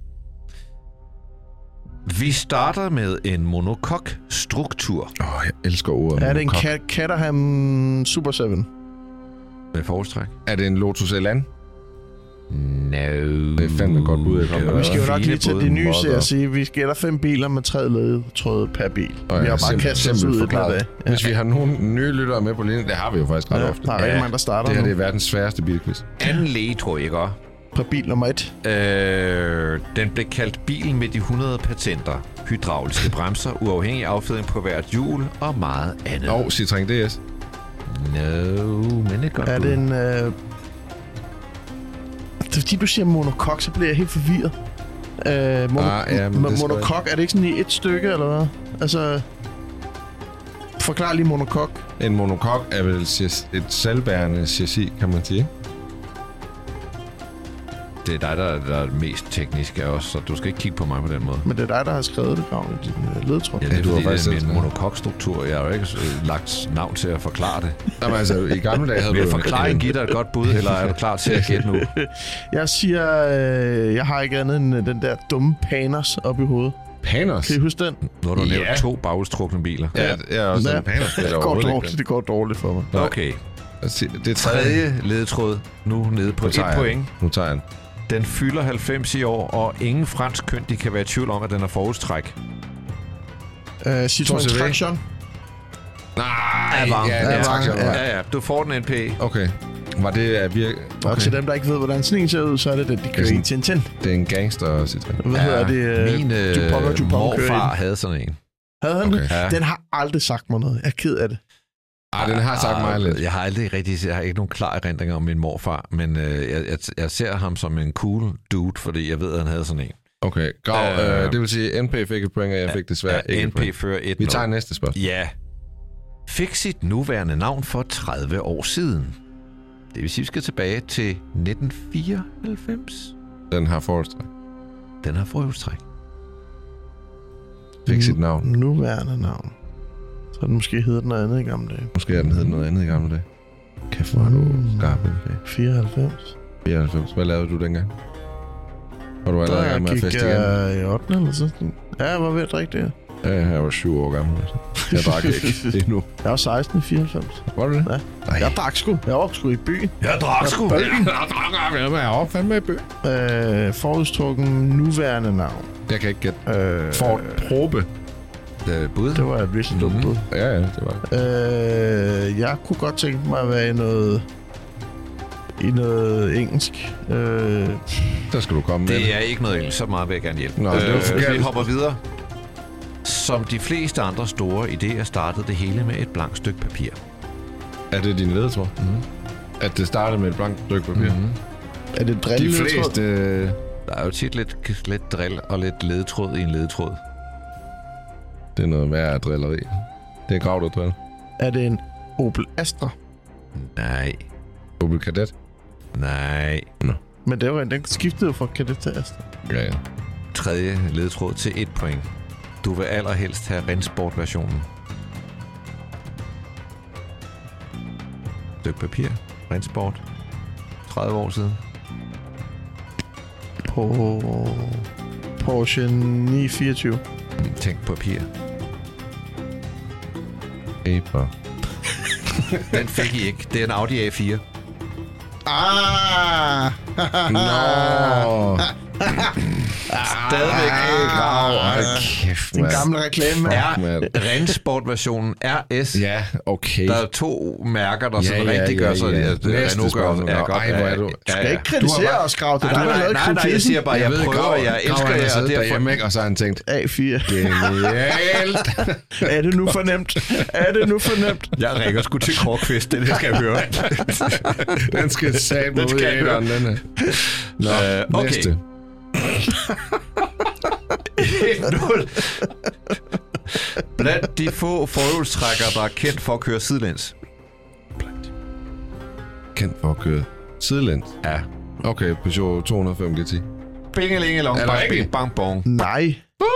vi starter med en monokok-struktur
Åh, oh, jeg elsker ordet.
Er det en
monokok.
Cat- Caterham Super syv?
med forholdstræk.
Er det en Lotus Elan?
No.
Det er fandme godt bud, jeg kommer.
Vi skal jo nok
Fine
lige til
både
de nye
modder.
serier og sige, vi gætter fem biler med tre ledetråde per bil.
Og
Vi
ja,
har bare
simp-
kastet os
simpelt
ud i den
forklaret.
dag. Ja.
Hvis vi har nogle nye lyttere med på linjen, det har vi jo faktisk ret
Ja,
ofte.
der er rigtig
Ja.
mange, der starter
Det her
nu.
det er verdens sværeste bilquiz.
Anden læge, tror jeg ikke.
På bil nummer et.
Øh, den blev kaldt bilen med de hundrede patenter. Hydrauliske bremser, uafhængig affjedring på hvert hjul og meget andet.
Og Citroën D S.
No, men det er godt
Er
bud.
det en... Øh... Det er fordi, du siger monokok, så bliver jeg helt forvirret. Øh, mono...
Ah, ja, men
m-
det skal
monokok, er det ikke sådan i et stykke, eller hvad? Altså... Forklar lige monokok.
En monokok er vel chas- et selvbærende chassis, kan man sige.
det er dig, der, der er mest teknisk af os, så du skal ikke kigge på mig på den måde.
Men det er dig, der har skrevet det, Grav, i din uh, ledtråd.
Ja, det er,
Ja, du
fordi,
har faktisk
det er
selv
min
skrevet.
monokokstruktur. Jeg har jo ikke øh, lagt navn til at forklare det.
Jamen altså, i gamle dage havde
Vil
du...
jeg forklare en gitter et godt bud, eller er du klar til at gætte nu?
Jeg siger, øh, jeg har ikke andet end øh, den der dumme Paners op i hovedet.
Panos?
Kan I huske den?
Nu har du nævnt
Ja.
to bagudstrukne biler.
Ja, jeg er også en Panos. Det er
det, går
overhovedet
dårligt,
ikke.
det går dårligt for mig.
Nej.
Okay.
Det er tredje.
Tredje ledetråd, nu nede på
Nu
et
tager jeg
point.
den. Nu tager jeg den.
Den fylder halvfems i år, og ingen fransk kønt, de kan være i tvivl om, at den er forudstræk.
Uh, Citroën
C V.
Traction.
Nej,
Avanc.
ja, det er
Avanc,
traktion.
ja.
Ja, ja, du får den N P.
Okay. Var det at virke...
Og
Okay.
til dem, der ikke ved, hvordan sådan en ser ud, så er det den, de kører i
sådan-
Tintin.
Det er en gangster Citroën.
Hvad hedder det?
Min øh,
Dupont og Dupont kører i
morfar
den.
havde sådan en.
Havde han
Okay.
det?
Ja.
Den har aldrig sagt mig noget. Jeg er ked af det.
Ej, den har sagt mig lidt.
Jeg har aldrig rigtig, jeg har ikke nogen klar erindring om min morfar, men øh, jeg, jeg, jeg ser ham som en cool dude, fordi jeg ved, at han havde sådan en.
Okay, Grav,
Øh,
øh, det vil sige, N P fik et point, og jeg fik desværre
Ja,
ikke
N
et
P
point.
fører et
Vi tager næste spørgsmål.
Ja. Fik sit nuværende navn for tredive år siden. Det vil sige, vi skal tilbage til nitten fireoghalvfems.
Den har forholdstræk.
Den har forhjulstræk.
Fik sit navn.
Nuværende navn. Så den måske hedder den noget andet i gamle dage.
Måske har den heddet noget andet i gamle dage. Kæft, hvor er du skarp, N P.
fireoghalvfems.
fireoghalvfems. Hvad lavede du dengang? Var du allerede i
Der
gang med at
gik
feste igen?
jeg i ottende eller sådan. Ja, jeg var ved at drikke det.
Ja, jeg var syv år gammel. Altså. Jeg drak ikke endnu.
Jeg var seksten i fireoghalvfems.
Var du det?
Ja.
Nej.
Jeg drak sgu. Jeg var sgu i byen.
Jeg drak sgu.
Jeg drak, jeg var fandme i bøg.
Øh, forudstrukken nuværende navn.
Jeg kan ikke gætte.
Øh,
Ford Probe.
Øh, bud.
Det var et virkelig dumt bud.
Ja, ja, det var det.
Øh, jeg kunne godt tænke mig at være i noget i noget engelsk. Øh,
Der skal du komme med.
Det er ikke noget engelsk. Så meget vil jeg gerne hjælpe.
Nå, det var forkert.
vi hopper videre. Som de fleste andre store idéer startede det hele med et blankt stykke papir.
Er det din ledetråd? Mm. At det startede med et blankt stykke papir? Mm.
er det
De
drille?
fleste... øh,
Der er jo tit lidt, lidt drill og lidt ledetråd i en ledetråd.
Det er noget værre drilleri. Det er Grav, der driller.
Er det en Opel Astra?
Nej.
Opel Kadett.
Nej.
Men det var en, den skiftede jo fra Kadett til Astra.
Ja, ja.
Tredje ledetråd til et point. Du vil allerhelst have Rennsport-versionen. Stykke papir. Rennsport. tredive år siden.
På Porsche ni fireogtyve.
Tænk papir.
Paper.
Den fik I ikke. Det er en Audi A fire.
Ah!
Nå.
Stadigvæk ikke Grav.
Ej, kæft,
Den
mand.
gamle reklame, mand.
Er
mand.
Rennsport-versionen R S.
Ja, okay.
Der er to mærker, der
Ja,
sådan
ja,
rigtig
ja,
gør sig.
ja.
at
Næste
Renault gør.
spørgsmål.
Ja, godt.
Ej, hvor er du-
Ja,
Du skal
ja.
ikke kritisere
bare-
os, Grav. Det er
Nej,
dig, der
nej,
lavede
nej, nej, jeg
quizzen.
siger bare, jeg,
ved,
prøver,
Grav-
jeg
Grav,
elsker
han har
jer, og
siddet
derfor...
derhjemme, ikke? Og så har han tænkt,
A fire.
genialt.
Er det nu for nemt? Er det nu for nemt?
Jeg ringer sgu til Kårkvist, det skal jeg høre.
Den skal sætte
Den
ud
skal
i
jeg høre.
æderen, den her. Nå,
Øh, okay.
næste.
et nul. Blandt de få forhjulstrækkere, der er kendt for at køre sidelæns.
Kendt for at køre sidelæns.
Ja.
Okay, Peugeot to hundrede og fem G T.
Bingelingelong,
Er der
bang,
ikke?
bing, bang, bong.
Nej.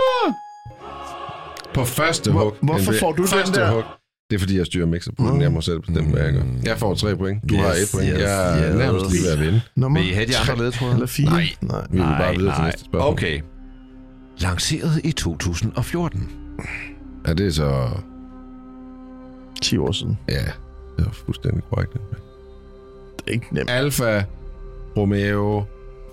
På første
Hvor-
hug.
hvorfor
En-
får du den
første
der?
Hug. Det er fordi, jeg styrer mixer på den. Jeg må selv bestemme, hvad jeg gør. Jeg får tre point. Du
Yes,
har et point.
yes,
Jeg er
yes.
nærmest lige ved at vinde.
Nummer
Vil I have de andre ledetråde?
eller fire?
Nej.
Nej.
Vi vil bare videre til næste spørgsmål.
Okay. Lanceret i to tusind og fjorten.
Ja, det er så...
ti år siden.
Ja, det er fuldstændig korrekt.
Det er ikke nemt.
Alfa Romeo.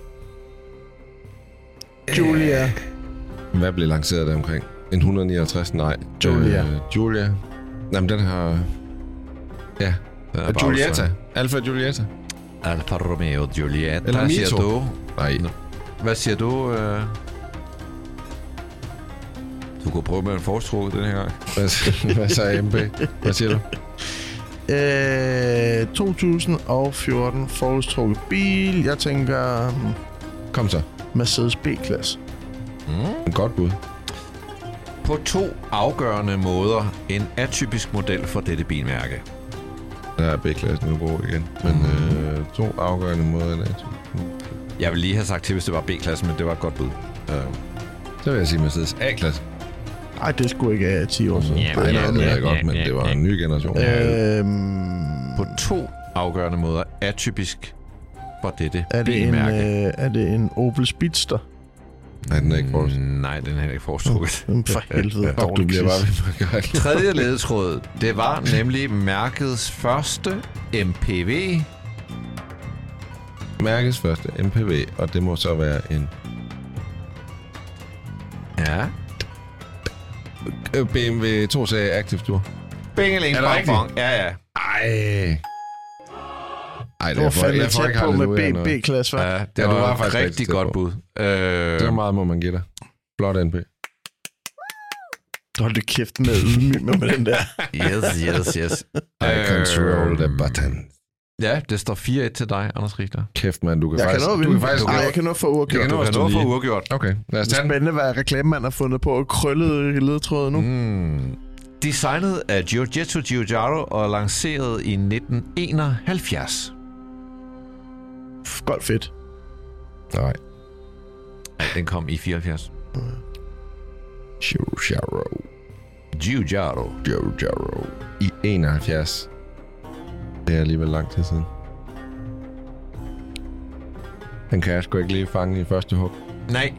Julia.
Hvad blev lanceret der omkring? En et hundrede nioghalvtreds? Nej.
Julia.
Øh, Julia. Jamen, den har... Ja.
Den er
Og
bare
Giulietta.
afslag.
Alfa Giulietta.
Alfa Romeo Giulietta.
Eller
Hvad siger
Mito.
du?
Nej.
Hvad siger du? Øh... Du kunne prøve med en forstruk den her gang.
Hvad, hvad sagde M B? Hvad siger du?
Øh, to tusind og fjorten forudstrukket bil. Jeg tænker um,
Kom så.
Mercedes B-klasse.
En godt bud.
På to afgørende måder en atypisk model for dette bilmærke.
Der er B-klassen nu god igen. Men øh, to afgørende måder.
Jeg vil lige have sagt til, hvis det var B-klasse, men det var et godt bud. Uh.
Så vil jeg sige Mercedes A-klasse.
Nej, det skulle ikke have ti år siden.
Ja,
Nej,
ja,
det ved
ja,
jeg godt,
ja,
men
ja,
det var
ja.
en ny generation.
Øhm,
På to afgørende måder atypisk for dette
er, det en,
bilmærke.
øh, er det en Opel Speedster?
Nej, den er ikke vores.
Mm, Nej, den er heller ikke foretrukket.
Mm, for helvede.
Ja, du bliver bare ved med at
Tredje ledetråd, det var nemlig mærkets første M P V.
Mærkets første M P V, og det må så være en
Ja.
B M W to-serie Active Tour.
Bingeling,
Er det
bang,
rigtigt?
bang. Ja, ja.
Ej. Ej,
Det var fandme
jeg får
tæt
ikke
på med
halleluja noget.
B- B-klasse, hva'?
Ja, det
Ja,
var,
du var
et
faktisk
rigtig
rigtig tæt
godt
på.
bud. Øh,
Så meget må man give dig. Flot N P.
Hold det kæft med at ydmyge mig med den der.
yes, yes, yes.
I control the
Øhm,
button.
Ja, det står fire et til dig, Anders Richter.
Kæft, mand, du kan
Jeg kan
faktisk...
nå at
du
vinde.
kan faktisk
Nej, jeg kan nå at få uafgjort.
kan
Du
nå
kan
at
nå
stå
at få
lige.
uafgjort.
Okay, lad os
Det er
tage den.
spændende, hvad reklamemand har fundet på at krølle ledetrådet nu.
Mm. Designet af Giorgetto Giugiaro og lanceret i nitten enoghalvfjerds.
F- Godt fedt.
Nej.
Nej, den kom i fireoghalvfjerds.
Giugiaro.
Giugiaro.
Giugiaro. I enoghalvfjerds. Det er alligevel lang tid siden. Den kan jeg sgu ikke lige fange i første hug.
Nej.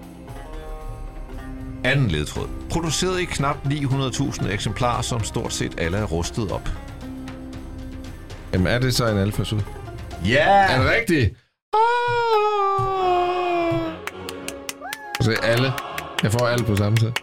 Anden ledtråd. Produceret i knap ni hundrede tusind eksemplarer, som stort set alle er rustet op.
Jamen, er det så en Alfa Sud?
Ja! Yeah!
Er det rigtigt? Se, alle. Jeg får alle på samme tid.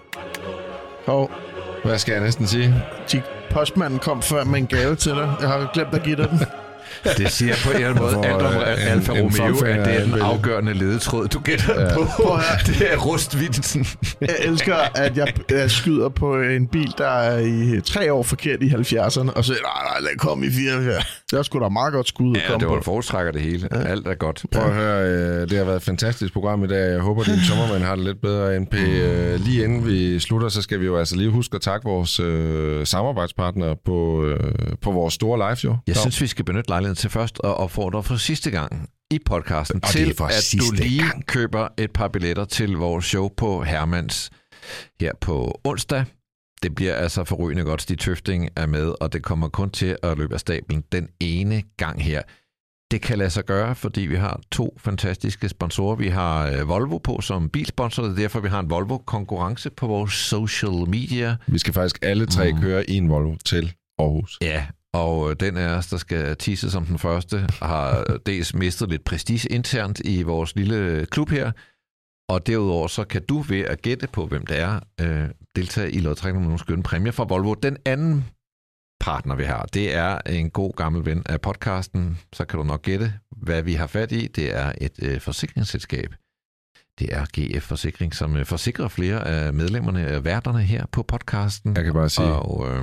Og
Hvad skal jeg næsten sige?
de, postmanden kom før med en gave til dig. Jeg har glemt at give dig den.
Det siger på en eller anden måde
Hvor,
alt om
øh,
at
en-
Alfa
en
Romeo,
fuckfinger
at det er
er
den
en
afgørende ledetråd, du gætter
Ja.
på.
Prøv at høre.
Det er rustvidsen.
Jeg elsker, at jeg, jeg skyder på en bil, der er i tre år forkert i halvfjerdserne, og så nej, nej, den kom i fireoghalvfjerds. Det var sgu da meget godt skud at
Ja,
komme
det var
på.
en foretrækker det hele. Alt er godt.
Prøv at høre, øh, det har været et fantastisk program i dag. Jeg håber, din sommermand har det lidt bedre. N P, øh, lige inden vi slutter, så skal vi jo altså lige huske at takke vores øh, samarbejdspartnere på, øh, på vores store live-show.
Jeg synes, vi skal benytte lejligheden til først at opfordre for sidste gang i podcasten
Og det
til,
er for
at du
sidste
lige
gang.
køber et par billetter til vores show på Hermans her på onsdag. Det bliver altså forrygende godt. Stig Tøfting er med, og det kommer kun til at løbe af stablen den ene gang her. Det kan lade sig gøre, fordi vi har to fantastiske sponsorer. Vi har øh, Volvo på som bilsponsor, det er derfor, vi har en Volvo-konkurrence på vores social media.
Vi skal faktisk alle tre
Mm.
køre i en Volvo til Aarhus.
Ja, og øh, den af os, der skal tisse som den første, har øh, dels mistet lidt prestige internt i vores lille klub her, og derudover så kan du ved at gætte på, hvem det er, øh, deltage i lodtrækning med nogle skønne præmier fra Volvo. Den anden partner, vi har, det er en god gammel ven af podcasten. Så kan du nok gætte, hvad vi har fat i. Det er et øh, forsikringsselskab. Det er G F Forsikring, som øh, forsikrer flere af medlemmerne af værterne her på podcasten.
Jeg kan bare sige,
Og øh,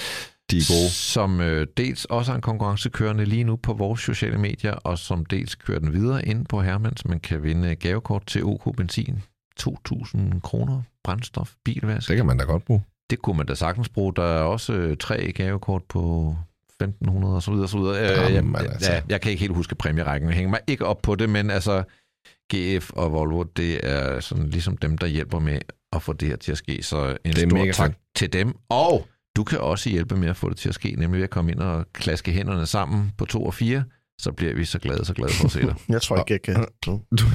de er gode.
som øh, dels også er en konkurrence kørende lige nu på vores sociale medier, og som dels kører den videre ind på Hermans. Man kan vinde gavekort til OK Benzin. to tusind kroner brændstof, bilvask.
Det kan man da godt bruge.
Det kunne man da sagtens bruge. Der er også øh, tre gavekort på femten hundrede og så videre. Og så videre. Øh,
Jamen,
jeg,
altså.
ja, jeg kan ikke helt huske præmierækken. Jeg hænger mig ikke op på det, men altså G F og Volvo, det er sådan ligesom dem, der hjælper med at få det her til at ske. Så en
Det er
stor
mega
tak
fedt.
til dem. Og du kan også hjælpe med at få det til at ske, nemlig ved at komme ind og klaske hænderne sammen på to og fire. Så bliver vi så glade, så glade for at se dig.
Jeg tror ikke, jeg kan.
Du,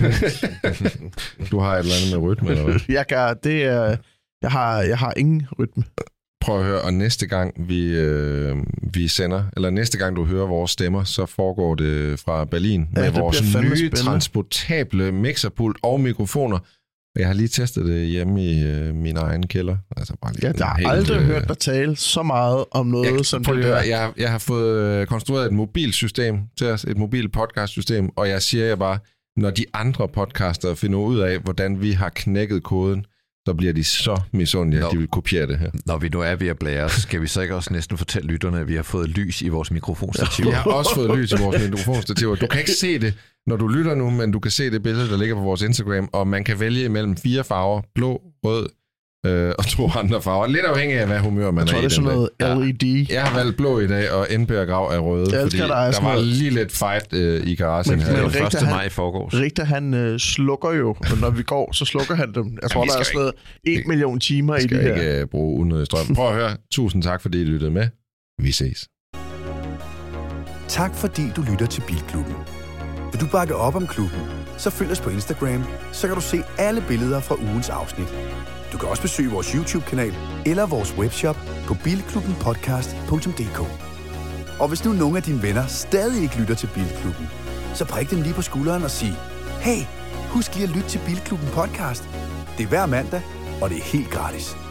du har et eller andet med rytme, eller hvad?
Jeg kan, det er, jeg har, jeg har ingen rytme.
Prøv at høre, og næste gang vi, øh, vi sender, eller næste gang du hører vores stemmer, så foregår det fra Berlin
Ja,
med
det
vores
bliver fandme
nye
spændende.
transportable mixerpult og mikrofoner. Og jeg har lige testet det hjemme i øh, min egen kælder. Altså bare lige
Jeg har
helt,
aldrig
øh,
hørt dig tale så meget om noget
jeg,
som
prøv
det
lige at
der.
høre, jeg, jeg har fået øh, konstrueret et mobilsystem til os, et mobil podcastsystem, og jeg siger jer bare, når de andre podcaster finder ud af, hvordan vi har knækket koden, så bliver de så misundelige,
Nå.
at de vil kopiere det her.
Når vi nu er ved at blære, så skal vi så ikke også næsten fortælle lytterne, at vi har fået lys i vores mikrofonstativer.
Vi har også fået lys i vores mikrofonstativer. Du kan ikke se det, når du lytter nu, men du kan se det billede, der ligger på vores Instagram, og man kan vælge imellem fire farver, blå, rød, øh, og to andre farver. Lidt afhængig af, hvad humør man
jeg tror,
er i.
Jeg tror, det er sådan noget L E D.
Ja. Jeg har valgt blå i dag, og N P og Grav er røde, fordi der, der var lige lidt fight øh, i garagen her.
Det var første maj i forgårs.
Richter, han øh, slukker jo, når vi går, så slukker han dem. Jeg tror, der er sådan noget en million timer i det her.
Vi skal ikke uh, bruge unødig strøm. Prøv at høre. Tusind tak, fordi I lyttede med. Vi ses.
Tak fordi du lytter til Bilklubben. Vil du bakke op om klubben, så følg os på Instagram, så kan du se alle billeder fra ugens afsnit. Du kan også besøge vores YouTube-kanal eller vores webshop på bilklubben podcast punktum d k. Og hvis nu nogle af dine venner stadig ikke lytter til Bilklubben, så prik dem lige på skulderen og sig, hey, husk lige at lytte til Bilklubben podcast. Det er hver mandag, og det er helt gratis.